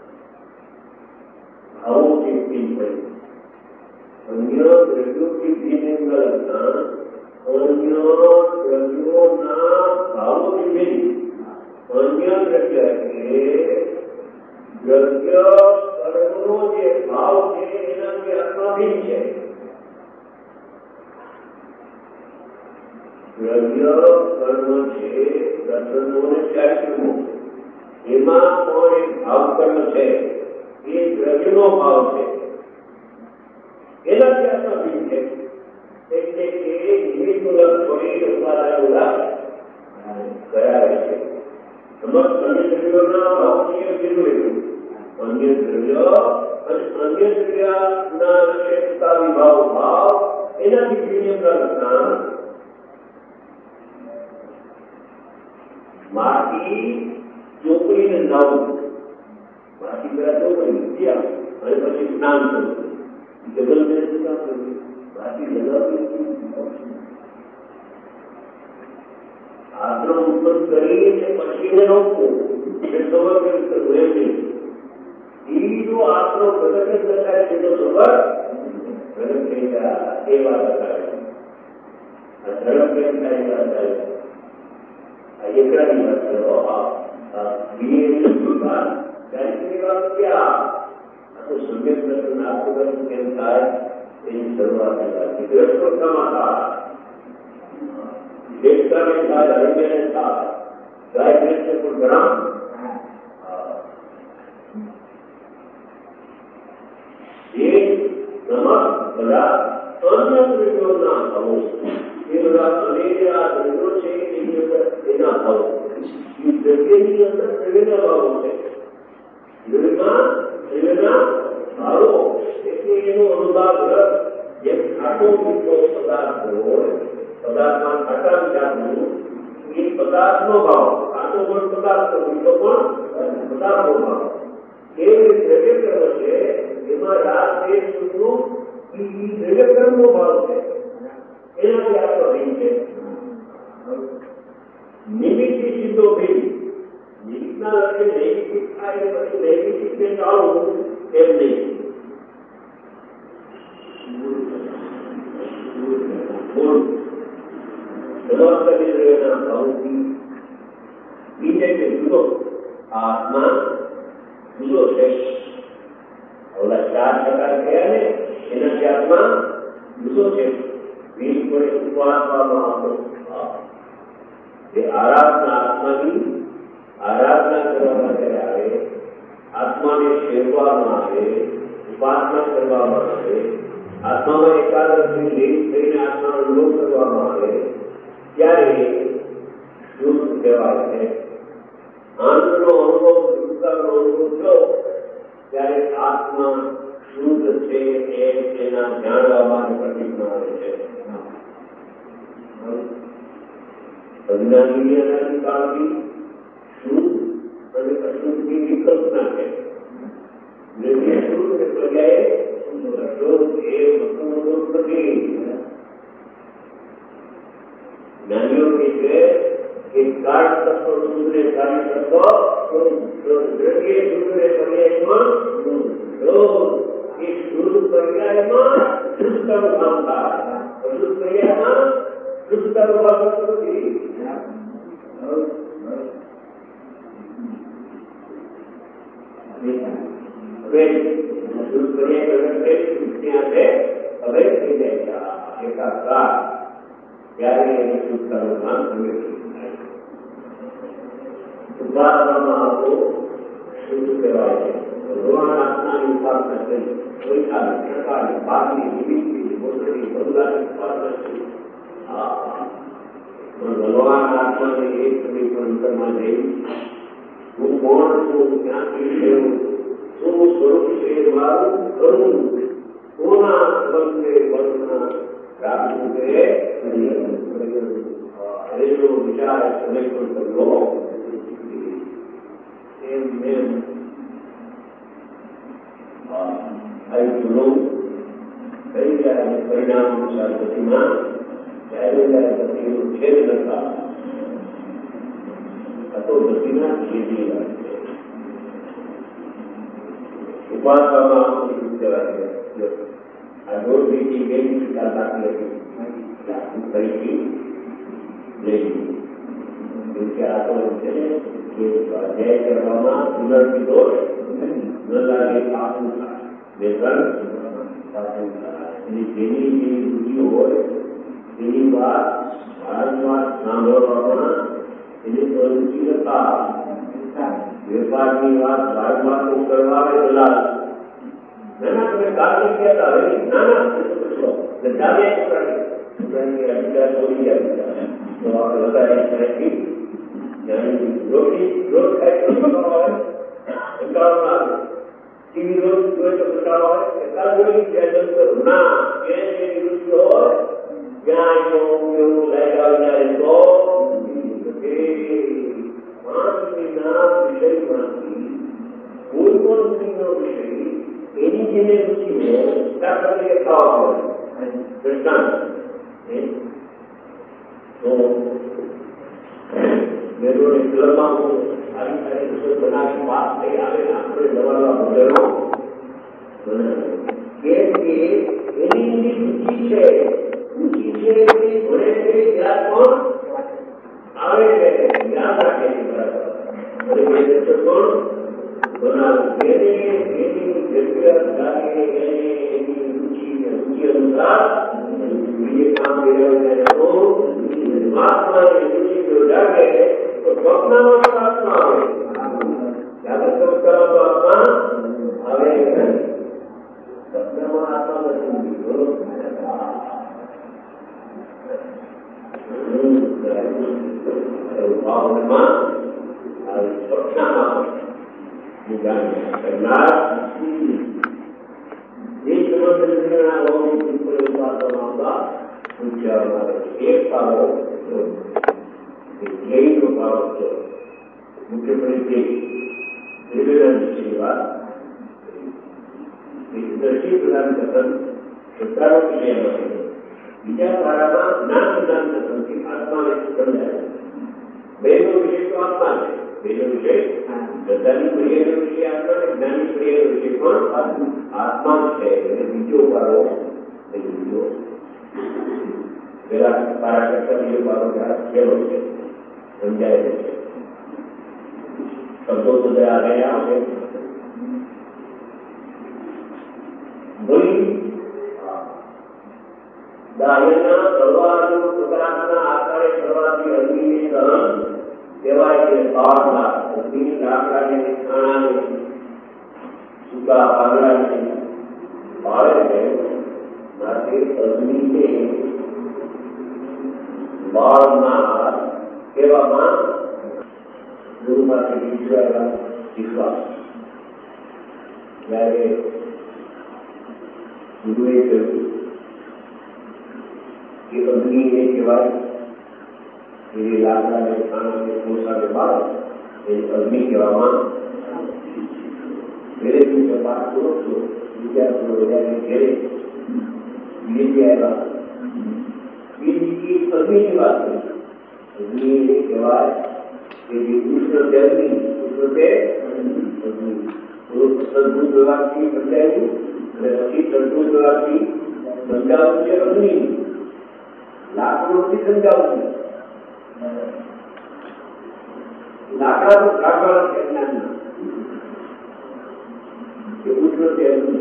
भावों के तीन पर अन्य द्रव्यों की तीन लगना अन्य द्रव्यों ना भावों की भी अन्य द्रव्य के द्रव्य कर्मों के भाव के इनम के आत्मा भी है द्रव्य कर्म से दर्शनों ने क्या कर्मों एमा और एक भाव कर्म है ये द्रव्यों भाव से एना क्या समझ है એટલે કે નિમિત્ત મૂલક થોડી ઉપાદાન મૂલક કરાવે છે સમસ્ત અન્ય દ્રવ્યોના ભાવની જરૂર અન્ય દ્રવ્ય અને અન્ય દ્રવ્યના વિશેષતા વિભાવ ભાવ એનાથી વિનિમય રચના માટી ચોપડીને નાવું बाकी मेरा तो नहीं किया अरे बच्चे स्नान करो जगल में क्या करो बाकी जगह आश्रम उत्पन्न करेंगे तो पक्षी में रोको फिर सबर कर हुए नहीं ये जो आश्रम प्रकट करता है तो सबर प्रकट करेगा ये बात बताए धर्म के अंदर ये बात है ये क्या नहीं बात करो आप ये बात क्या तो संगीत दर्शन आपको दर्शन के अनुसार इन शुरुआत की दृष्टि समाता देखता में था अरण्य में था गाय से प्रोग्राम ये नमक बड़ा अन्य विषयों ना हो ये बड़ा अनेक आदमियों से एक ना हो ये जगह के अंदर विभिन्न भाव होते विभिन्न विभिन्न भावों इसलिए अनुभव પદાર્થ બીજો પણ પદાર્થોમાં એ દ્રવ્યકર્મ છે એમાં રાગ દેશ સુખનું દ્રવ્યકર્મનો ભાવ છે એનાથી આત્મા ભિન્ન છે. નિમિત્તિ સિદ્ધો ભિન્ન નિમિત્તના લક્ષે નૈમિત્તિક થાય પછી નૈમિત્તિકને ટાળવું એમ નહીં. બીજે કે જુદો આત્મા જુદો છે. ઓલા ચાર પ્રકાર થયા ને એનાથી આત્મા જુદો છે. વીસ વડે ઉપાસવામાં આવતો એ આરાધના આત્માની આરાધના કરવા માટે આવે, આત્માને શેરવામાં આવે, ઉપાસના કરવામાં આવે, આત્મામાં એકાગ્રથી લીન થઈને આત્માનો લોપ કરવામાં આવે ત્યારે શુદ્ધ કહેવાય છે. આનંદનો અનુભવ શુદ્ધતાનો અનુભવ થયો ત્યારે આત્મા શુદ્ધ છે એ તેના જાણવામાં પ્રતિજ્ઞા આવે છે. અજ્ઞાની અનાદિકાળથી શુદ્ધ અને અશુદ્ધની વિકલ્પના છે. શુદ્ધ જગ્યાએ જ્ઞાનીઓ કહે છે કે કાળ તત્વ શુદ્ધને કાર્ય તત્વ દ્રવ્ય શુદ્ધને પર્યાયમાં એ શુદ્ધ પર્યાયમાં શુદ્ધતાનું કામ થાય, અશુદ્ધ પર્યાયમાં શુદ્ધતાનું કામ નથી. હવે શુદ્ધ પર્યાય ત્યાં છે હવે થઈ જાય એકાકાર ત્યારે એને શુદ્ધતાનું કામ તમે ઉપાસનામાં આવતો શુદ્ધ કહેવાય છે. ભગવાન આત્માની ઉપાસના કરી કોઈ કાલે પ્રકારની બહારની નિમિત્તની મોટરી બદલાની ઉપાસના કરી ભગવાન આત્માને એક સમીકરણ અંતરમાં જઈ હું કોણ છું, ક્યાંથી લેવું, શું સ્વરૂપ છે મારું કરવું, કોના સંબંધે વર્તના રાખવું તે એનો વિચાર સમીકરણ કર્યો. એમ એમ આવી ગુનો થઈ જાય અને પરિણામ અનુસાર ગતિમાં ચાલી જાય ગતિનું છેદ નતા તો ગતિના છેદી વાત છે. ઉપાસવામાં આ દોઢ બીજી કેવી વિચાર રાખી હતી ફરીથી લઈ કે આ તો છે કે સ્વાધ્યાય કરવામાં પુનર્થી દોષ ન લાગે પાપું થાય, વેતન પાપું થાય. એની જેની જે રુચિ હોય તેની વાત વારંવાર સાંભળવામાં એની પ્રવૃત્તિ નતા. વેપારની વાત વારંવાર કરવા પેલા નાના તમે કાર્ય કહેતા હોય નાના જાવે અધિકાર બોલી જાય તો આપણે વધારે રોટી રોજ ખાય તો હોય કંટાળો ના આવે, ટીવી રોજ જોઈએ તો કંટાળો હોય એટલા બોલી જાય ના ક્યાં જેની રુચિ હોય ત્યાં એવું લાગ્યા જાય તો માણસની નામ વિષયમાંથી કોઈ પણ સ્ત્રીનો વિષય એની જેને રુચિ હોય દાખલા તરીકે ખાવા હોય દૃષ્ટાંત તો મેરોને ક્લબમાં હું સારી સારી રસોઈ બનાવી વાત થઈ આવે ને આપણે દવા મોડેલો કેમ કે એની રુચિ છે, રુચિ છે એ ભણે છે જ્યાં પણ આવે છે જ્ઞાન રાખે છે બરાબર અને એ દર્શકોણ બનાવે એને એની જરૂરિયાત લાગે એને એની રુચિ રુચિ અનુસાર બીજે કામ કર્યા તો મહાત્માની રુચિ જો જાગે તો સ્વપ્નમાં પણ આત્મા આવે, જાગૃત સંસ્કારમાં આત્મા આવે સ્વપ્નમાં આત્મા નથી ભાવનામાં સ્વપ્નમાં કરનાર એક સમસ્યા ઉપાસનામાં એક પાવો જૈન ભાવ હતો. મુખ્ય પ્રતિ નિવેદન સેવા દ્રષ્ટિ પ્રદાન કથન સત્તાનો વિષય બને. બીજા પારામાં જ્ઞાન પ્રદાન કથનથી આત્માને સમજાય. બેનો વિષય તો આત્મા છે. બેનો વિષય શ્રદ્ધાની પ્રિયનો વિષય આત્મા ને જ્ઞાનની પ્રિયનો વિષય પણ આત્મા છે. એટલે બીજો પારો બીજો પેલા પારા કરતા બીજો પારો સહેલો છે, સમજાય છે. શબ્દો તો જરા રહ્યા છે. દાહ્યના પ્રવાહનો પ્રકાશના આકારે પ્રવાહી અગ્નિને દહન કહેવાય છે. બાળના અગ્નિ લાકડાને ખાણાને સૂકા પાંદડાને બાળે છે. માટે અગ્નિને બાળનાર કહેવામાં ગુરુમાંથી વિશ્વાસ વિશ્વાસ જ્યારે ગુરુએ કહ્યું કે અગ્નિ એ કહેવાય એ લાકડાને ખાણાને કોસાને બાળે એ અગ્નિ કહેવામાં ઘરે તું પાઠ કરો છો વિદ્યાર્થીઓ બધાને ઘરે વિજય આવ્યા બીજી અગ્નિની વાત કરી. અગ્નિ એ કહેવાય કે જે ઉષ્ણ છે અગ્નિ ઉષ્ણ છે અગ્નિ સદભૂત પ્રવાહથી બંધાયું અને પછી સદભૂત પ્રવાહથી બંધાવું છે અગ્નિ. લાકડુંથી સમજાવું લાકડા તો કાઢવાના છે જ્ઞાનમાં કે ઉષ્ણ છે અગ્નિ.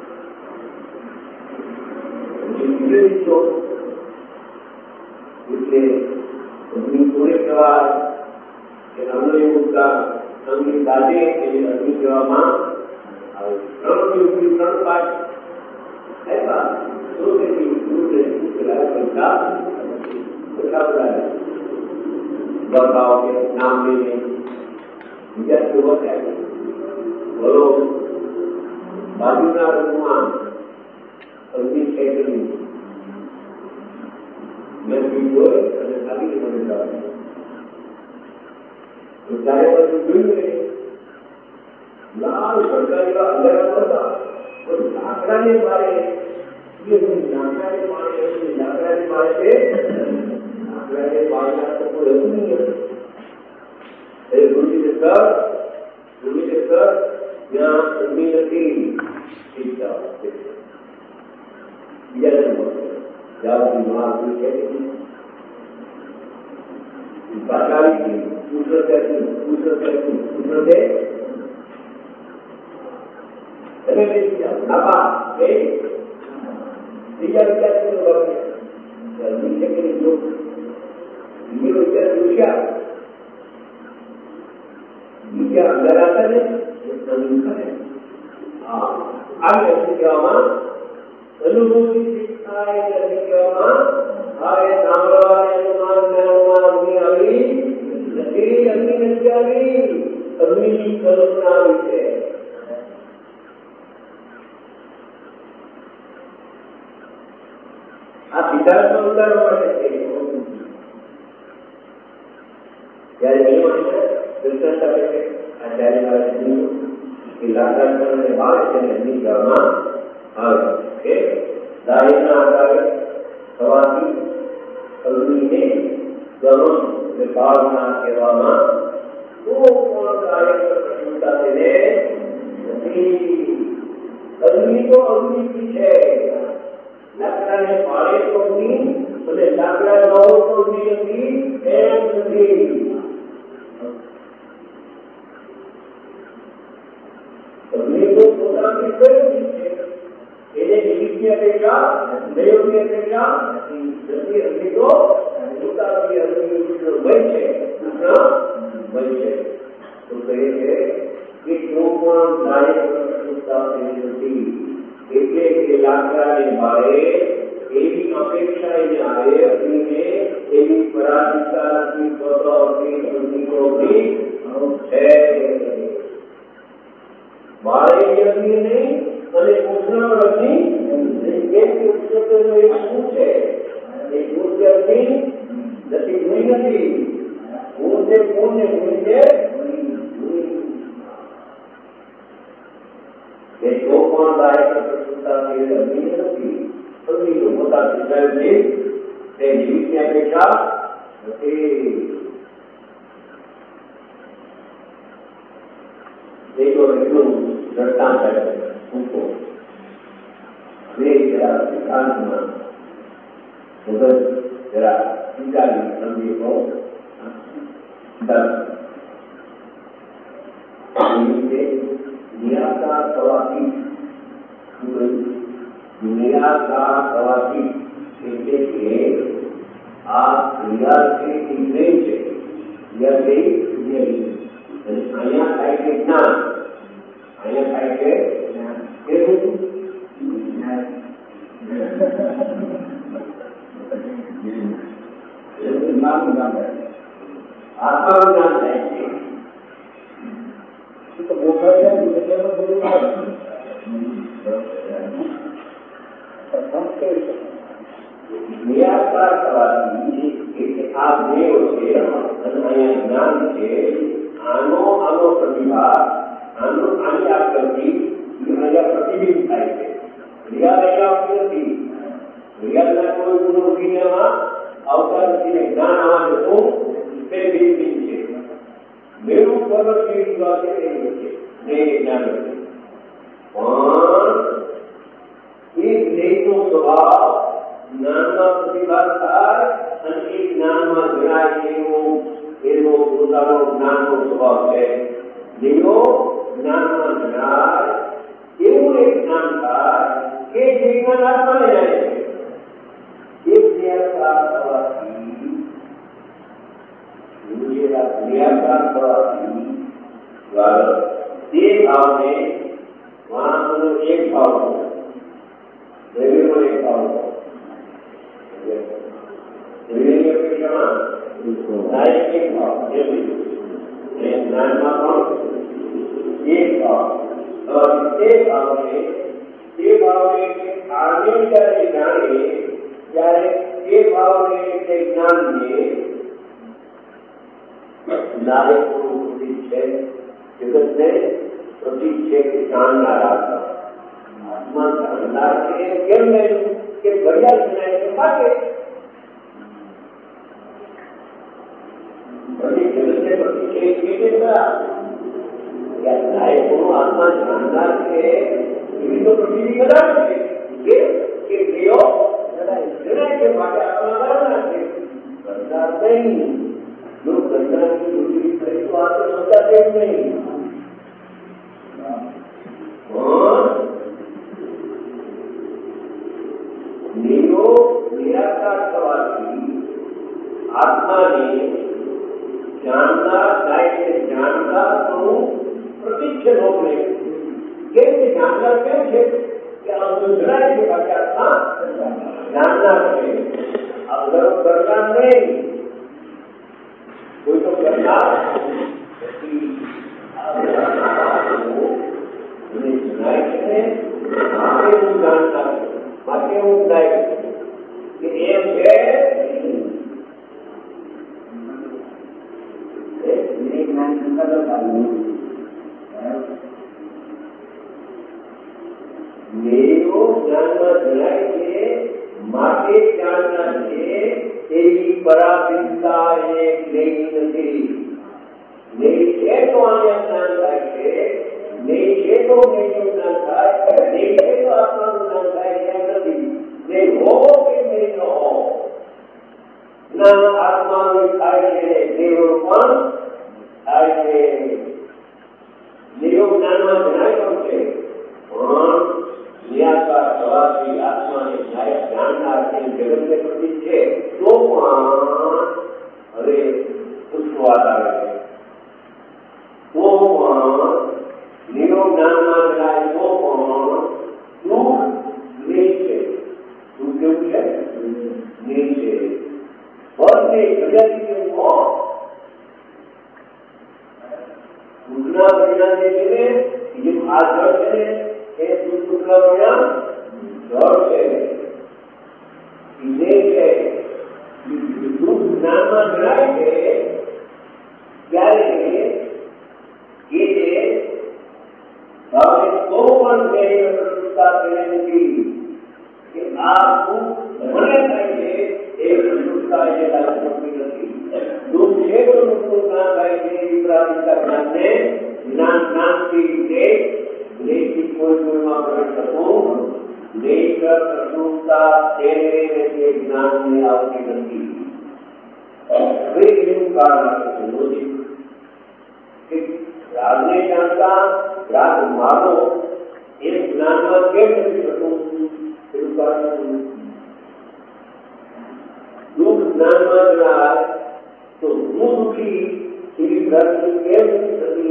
એટલે અગ્નિ પૂરે પ્રવાહ કે અમને ઉગતા અગ્નિ દાદે એને અગ્નિ કહેવામાં આવે. ત્રણ દિવસની ત્રણ પાઠ આવ્યા સોથી દૂર પેલા પૈસા ઓછા બધા બતાવો કે નામ લઈને બીજા કેવો થાય બોલો. બાજુના રૂમમાં અગ્નિ ખેતરી મેં પીધો અને ખાલી મને જવા તો ચારે બાજુ જોયું લાલ સરકારી અંધારા હતા પણ લાકડાને મારે લાકડાને મારે લાકડાને મારે છે લાકડાને મારનાર તો કોઈ હતું નહીં. એ ગુરુજી સર ગુરુજી સર ત્યાં અગ્નિ નથી શીખતા બીજા નંબર જાવતી મહાપુરુષ છે પાછાળી ઉષ્ણ કરતું ઉષ્ણ કરતું ઉષ્ણ છે તમે નાપા એ બીજા વિદ્યાર્થીઓ વર્ગે જલ્દી છે કે જો બીજો વિદ્યાર્થી હોશિયાર બીજા અંદર હતા ને નવીન કરે. હા આવી અગ્નિ કહેવામાં અનુભૂતિ શિક્ષાએ અગ્નિ કહેવામાં આવે. સાંભળવાને અનુમાન જ્ઞાનમાં અગ્નિ આવી નથી. અગ્નિ નથી આવી. અગ્નિની કલ્પના આવી છે. આ સિદ્ધાંત ઉતારવા માટે છે. ત્યારે નિયમન દૃષ્ટાંત આપે છે આચાર્ય મહારાજ કે લાકડા બાળે તેને અગ્નિ કહેવામાં આવે છે. દાહીના આધારે થવાથી અગ્નિને દહન એટલે બાળના કહેવામાં કોઈ પણ કાર્ય પ્રતિષ્ઠા તેને નથી. અગ્નિ તો અગ્નિ છે. લાકડાને બાળે તો અગ્નિ અને લાકડા ન હોય તો અગ્નિ નથી એમ નથી. અગ્નિ તો પોતાની કઈ છે એને નિમિત્તની અપેક્ષા દૈવની અપેક્ષા નથી. અગ્નિ તો પોતાની અગ્નિ વય છે વય છે. તો કહે છે કે જો પણ કાર્ય પ્રતિષ્ઠા નથી એટલે કે લાકડાને બાળે એવી અપેક્ષા એને આવે. અગ્નિને એવી પરાધિકતા નથી પોતાની અગ્નિ છે. બાળે અગ્નિ નહીં અને ઉષ્ણ અગ્નિ એક ઉષ્ણનો એક શું છે એ ગુણ અગ્નિ નથી ગુણ નથી. ગુણ છે ગુણ ને ગુણ છે એ જો પણ ગાય પ્રસન્નતા એ અગ્નિ નથી અગ્નિ પોતા વિષય તે જીવની અપેક્ષા નથી. देखो એટલું દ્રષ્ટાંત છે ઉनको वे जरा विकास में उधर जरा निकाली समझे को दस इनके निराकार प्रवासी निराकार प्रवासी એટલે કે આ ક્રિયા છે ઇન્દ્રિય છે ક્રિયા છે ઇન્દ્રિય અને અહીંયા થાય છે જ્ઞાન અહીંયા થાય છે જ્ઞાન કેવું જ્ઞાન આત્માનું જ્ઞાન થાય છે તો મોટા છે દુનિયામાં બધું નિરાકાર થવાથી આ દેવ છે અને અહીંયા જ્ઞાન છે આનો આનો પ્રતિભાવ આનો આની આકૃતિ અહીંયા પ્રતિબિંબ થાય છે. રિયાલ અહીંયા આવતી નથી. રિયાલના કોઈ ગુનો ઉભીમાં આવતા નથી ને જ્ઞાન આવવા જતું તે બિંબિંબ છે. મેળું પર્વત કેવી વાત છે એ છે ને એ જ્ઞાન છે પણ એ જ્ઞેયનો સ્વભાવ જ્ઞાનમાં પ્રતિભાવ થાય અને એ જ્ઞાનમાં જણાય એવો એનો પોતાનો જ્ઞાનનો સ્વભાવ છે. જેનો જ્ઞાનમાં જણાય એવું એક જ્ઞાન થાય કે જે જ્ઞાન આત્માને જાય છે. એક નિરાકાર થવાથી નિરાકાર થવાથી તે ભાવને વાણાનો એક ભાવ દ્રવ્યનો એક ભાવ દ્રવ્યની અપેક્ષામાં એક ભાવ જ્ઞાનમાં પણ એક ભાવ તે ભાવને તે ભાવને આને જ્યારે જાણે ત્યારે તે ભાવને તે જ્ઞાનને નાયક પ્રતીક છે જગતને પ્રતીક છે કે જાણનારા આત્મા જાણનાર છે કેમ નહીં કે ઘડિયાળ જણાય છે માટે પ્રતીક જગતને પ્રતીક છે કે નાયકોનો આત્મા જાણનાર છે એવી તો પ્રતિનિધિ કદાચ છે કે પ્રિયો જણાય છે માટે આત્મા જાણનાર છે કરનાર નહીં. જો કરનારની દૂસરી કરી તો આ તો સત્તા કેમ નહીં નિરો નિરાકાર થવાથી આત્માને જાણનાર થાય છે. જાણનારનું પ્રતીક છે લોકોને કેમ કે જાણનાર કેમ છે કે આ જણાય છે બાકી આત્મા જાણનાર છે. આ ગર્વ કરનાર નહીં. કોઈ તો કરનાર જણાય છે માટે હું જાણનાર માટે હું જણાય કે એમ છે મેરો જ્ઞાનમાં જણાય છે માટે જાણનાર છે એવી પરાધીનતા એ નહીં નથી. નહીં છે તો આને જ્ઞાન થાય છે. નહીં છે તો નહીં જ્ઞાન થાય. નહીં છે તો આત્માનું જ્ઞાન થાય એમ નથી. નહીં હો કે નહીં ન હો જ્ઞાન આત્માનું થાય છે. દેવો પણ થાય છે. દેવો જ્ઞાનમાં જણાય પણ છે પણ નિરાકાર થવાથી આત્માને જાણનાર છે જગતને પ્રતીક છે તો પણ હવે પુષ્પવાદ આવે છે તો પણ નિરો જ્ઞાનમાં જણાય તો પણ દુઃખ નહીં છે. દુઃખ કેવું છે નહીં છે બંને ઘડિયાળી કેવું હો દુઃખના પરિણામ જે છે ને જે આ જળ છે ને એ દુઃખના પરિણામ જળ છે છે દુઃખ જ્ઞાનમાં જણાય છે ત્યારે એ જે ભાવે તો પણ देह प्रस्तुतता તેને નથી કે આ હું મને થાય છે એ પ્રસ્તુતતા એ લાગુ પડતી નથી. દુઃખ છે તો દુઃખનું જ્ઞાન થાય છે એ પ્રાપ્તિકા જ્ઞાનને જ્ઞાન જ્ઞાનથી રીતે વિદેશથી કોઈ કોઈમાં પ્રવેશ થતો દેહ પ્રસ્તુતતા તેને તે જ્ઞાનને આવતી નથી. હવે એનું કારણ આપે છે લોજિક કે રાગને જાણતા રાગ મારો એ જ્ઞાનમાં કેમ નથી થતું એનું કારણ દુઃખ જ્ઞાનમાં જણાય તો હું દુઃખી એવી પ્રાપ્તિ કેમ નથી થતી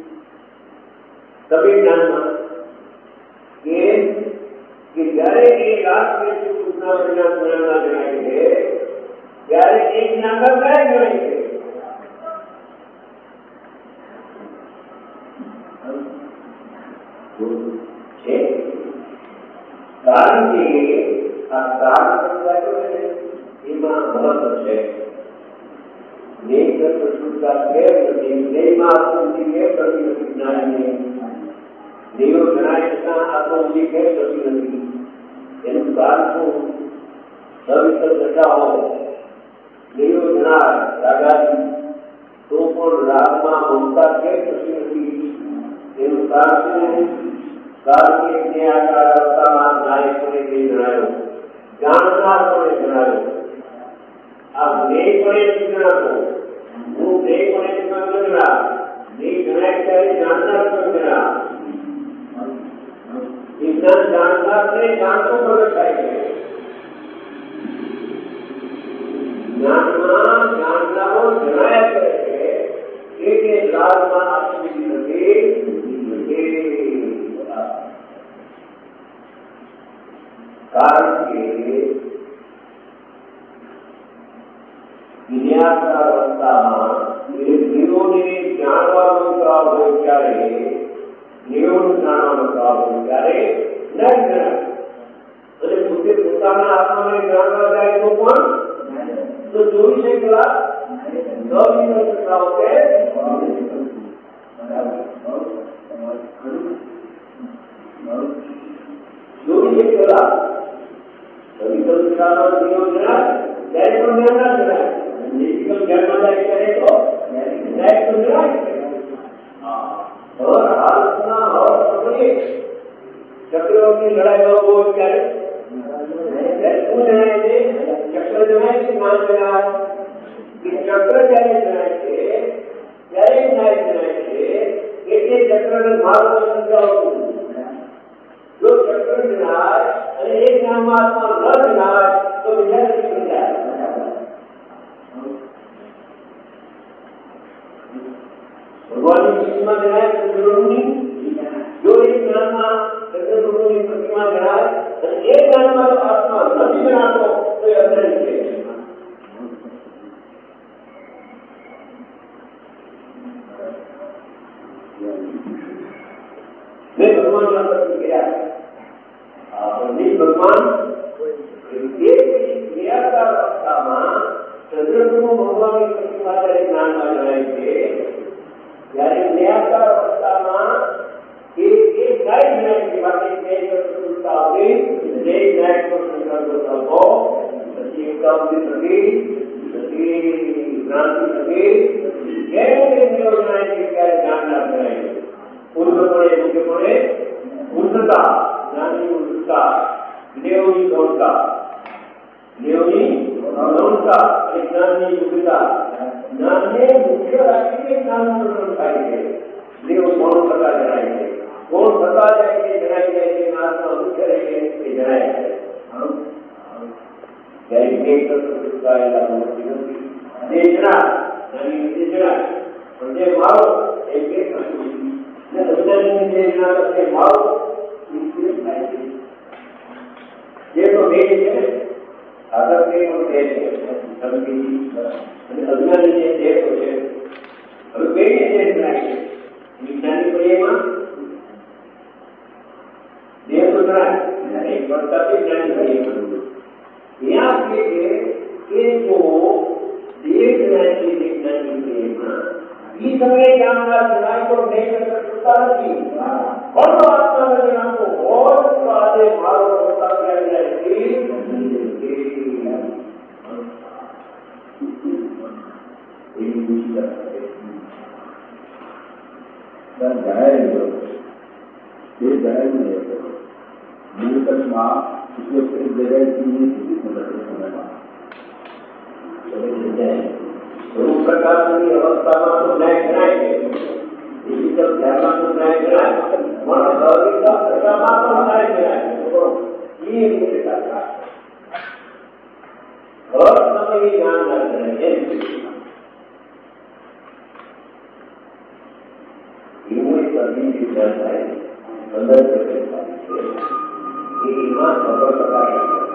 તમે જ્ઞાનમાં કેમ કે જ્યારે એ રાગ કે સૂચના પરિણામ જ્ઞાનમાં જણાય છે ત્યારે એ જ્ઞાનમાં કયા જણાય છે છે કારણ કે આ રાગ સંપ્રદાયો છે એમાં મહત્વ છે. દેહ પ્રસ્તુતતા કેમ નથી દેહમાં આત્મબુદ્ધિ કેમ થતી નથી જ્ઞાનને દેવો જણાય છતાં આત્મબુદ્ધિ કેમ થતી નથી એનું કારણ શું સવિસ્તર દશાઓ દેવો જણાય રાગાદી તો પણ રાગમાં મમતા કેમ થતી નથી એનું કારણ શું કારણ કે તે આકાર અવસ્થામાં નાયકોને તે જણાયો જાણનાર કોને જણાયો આ દેહ કોને જણાતો હું દેહ કોને જણા દેહ જણાય ત્યારે જાણનાર કોને જણા વિજ્ઞાન જાણનારને જાણતો પ્રવેશ થાય છે. જ્ઞાનમાં જાણનારો જણાયા કરે છે કે રાગમાં આત્મબુદ્ધિ નથી. કારણ કે વિન્યાસના રસ્તામાં એ જીવોને જાણવાનો ક્રાવ હોય ત્યારે જીવોને જાણવાનો ક્રાવ હોય ત્યારે ન જણાય અને પોતે પોતાના આત્માને જાણવા જાય તો પણ તો ચોવીસે કલાક ચોવીસ ક્રાવ કે ચોવીસે કલાક ફિઝિકલ જ્ઞાનમાં જીવો જણાય ત્યારે પણ જ્ઞાન ના જણાય ફિઝિકલ જ્ઞાનમાં જાય ત્યારે તો જ્ઞાન તો જણાય. હર હાલતના હર સમયે ચક્રવર્તી લડાઈ ન હોય ત્યારે શું જણાય છે ચક્ર જણાય કે જ્ઞાન જણાય કે ચક્ર જ્યારે જણાય છે ત્યારે જ્ઞાન જણાય છે એટલે ચક્રને માર્ગ સમજાવતું. જો ચક્ર જણાય અને એક જ્ઞાનમાં આત્મા ન જણાય તો બીજા નથી સમજાય. ભગવાનની પ્રતિમા જણાય તો જરૂરની જો એક જ્ઞાનમાં ચંદ્રગુરુની પ્રતિમા જણાય અને એક જ્ઞાનમાં આત્મા નથી જણાતો તો એ અજ્ઞાની છે. મેં ભગવાનના પ્રતિ ગયા આપણને ભગવાન નિરાકાર અવસ્થામાં ચંદ્રગુરુ ભગવાનની પ્રતિમા જ્યારે જ્ઞાનમાં જણાય છે ત્યારે નિરાકાર અવસ્થામાં એ એક ગાય જણાય છે બાકી બે પ્રતિમા આવે બે ગાય પ્રતિમા થવો પછી એકાવધી થકી પછી ક્રાંતિ થકી કેમ કે જણાય છે ત્યારે જ્ઞાન ના જણાય છે. પૂર્વપણે મુખ્યપણે ઉર્ધતા જ્ઞાનની ઉર્ધતા દેવની ગૌણતા દેવની ગૌણતા અને જ્ઞાનની ઉર્ધતા જ્ઞાનને મુખ્ય રાખીને જ્ઞાનનું વર્ણન થાય છે. દેવ ગૌણ થતા જણાય છે ગૌણ થતા જાય છે જણાય જાય છે આત્મા મુખ્ય રહે છે તે જણાય છે. ત્યારે એક તત્વતા એલા નથી નથી તે જણાય જ્ઞાની રીતે જણાય પણ જે મારો એક એક ને અજ્ઞાની જે જ્ઞાન છે મારો નિશ્ચિત થાય છે. જે તો બે છે આગળ બે પણ બે છે અને અજ્ઞાની જે છે તો છે હવે બે જે જણાય છે વિજ્ઞાની પરિયમાં બે તો જણાય એક વર્તા બે જ્ઞાની પરિયમાં ત્યાં કે કે જો બે જ્ઞાની વિજ્ઞાની પરિયમાં એ સમયે જાણનાર જણાય तो नहीं कर सकता नहीं परमात्मा ने हमको बहुत सारे मारो होता किया जाएगी जाएगा ये जाएगा नहीं तक माँ इसलिए फिर जगह रूप प्रकार की अवस्था में तो न्याय कराएंगे डिजिटल ध्यान को न्याय कराएंगे मन स्वाभाविक प्रकार को न्याय कराएंगे ये नहीं करता और समय ही ज्ञान करेंगे ये सभी विचार है अंदर से ये ईमान खबर प्रकार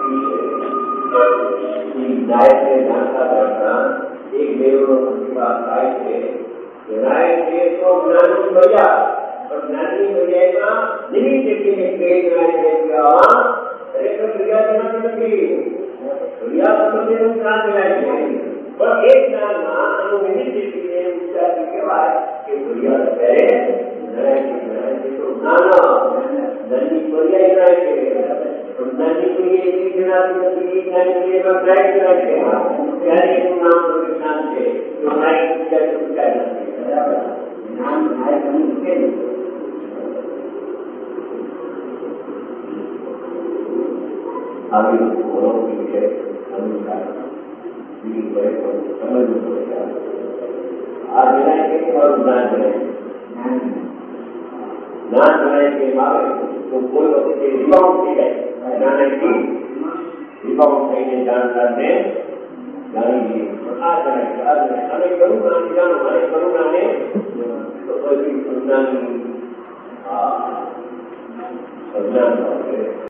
की न्याय से जानता करना एक देवों की बात आए थे न्याय से तो ज्ञानी भैया और ज्ञानी भैया का नहीं देखी में कई न्याय देगा अरे तो भैया देना नहीं भैया समझे हम ज्ञान दिलाएंगे पर एक ज्ञान ना हम नहीं देखी में उपचार के बाद कि भैया कहे न्याय के न्याय से तो नाना नन्ही भैया न्याय के नन्ही भैया की ज्ञान की न्याय के बाद न्याय कराएंगे प्यारे को नाम तो विज्ञान से जो न्याय क्या तो क्या जाते नाम न्याय नहीं के आगे बोलो पीछे अनुसार ये बड़े को समझ में पड़ेगा आज न्याय के और ज्ञान करेंगे ज्ञान बनाए के बाद तो कोई वक्त रिबाउंड की है ज्ञान की रिबाउंड कहीं जान करने जानेंगे आज आज हमें करुणा जान हमारे करुणा ने तो कोई करुणा नहीं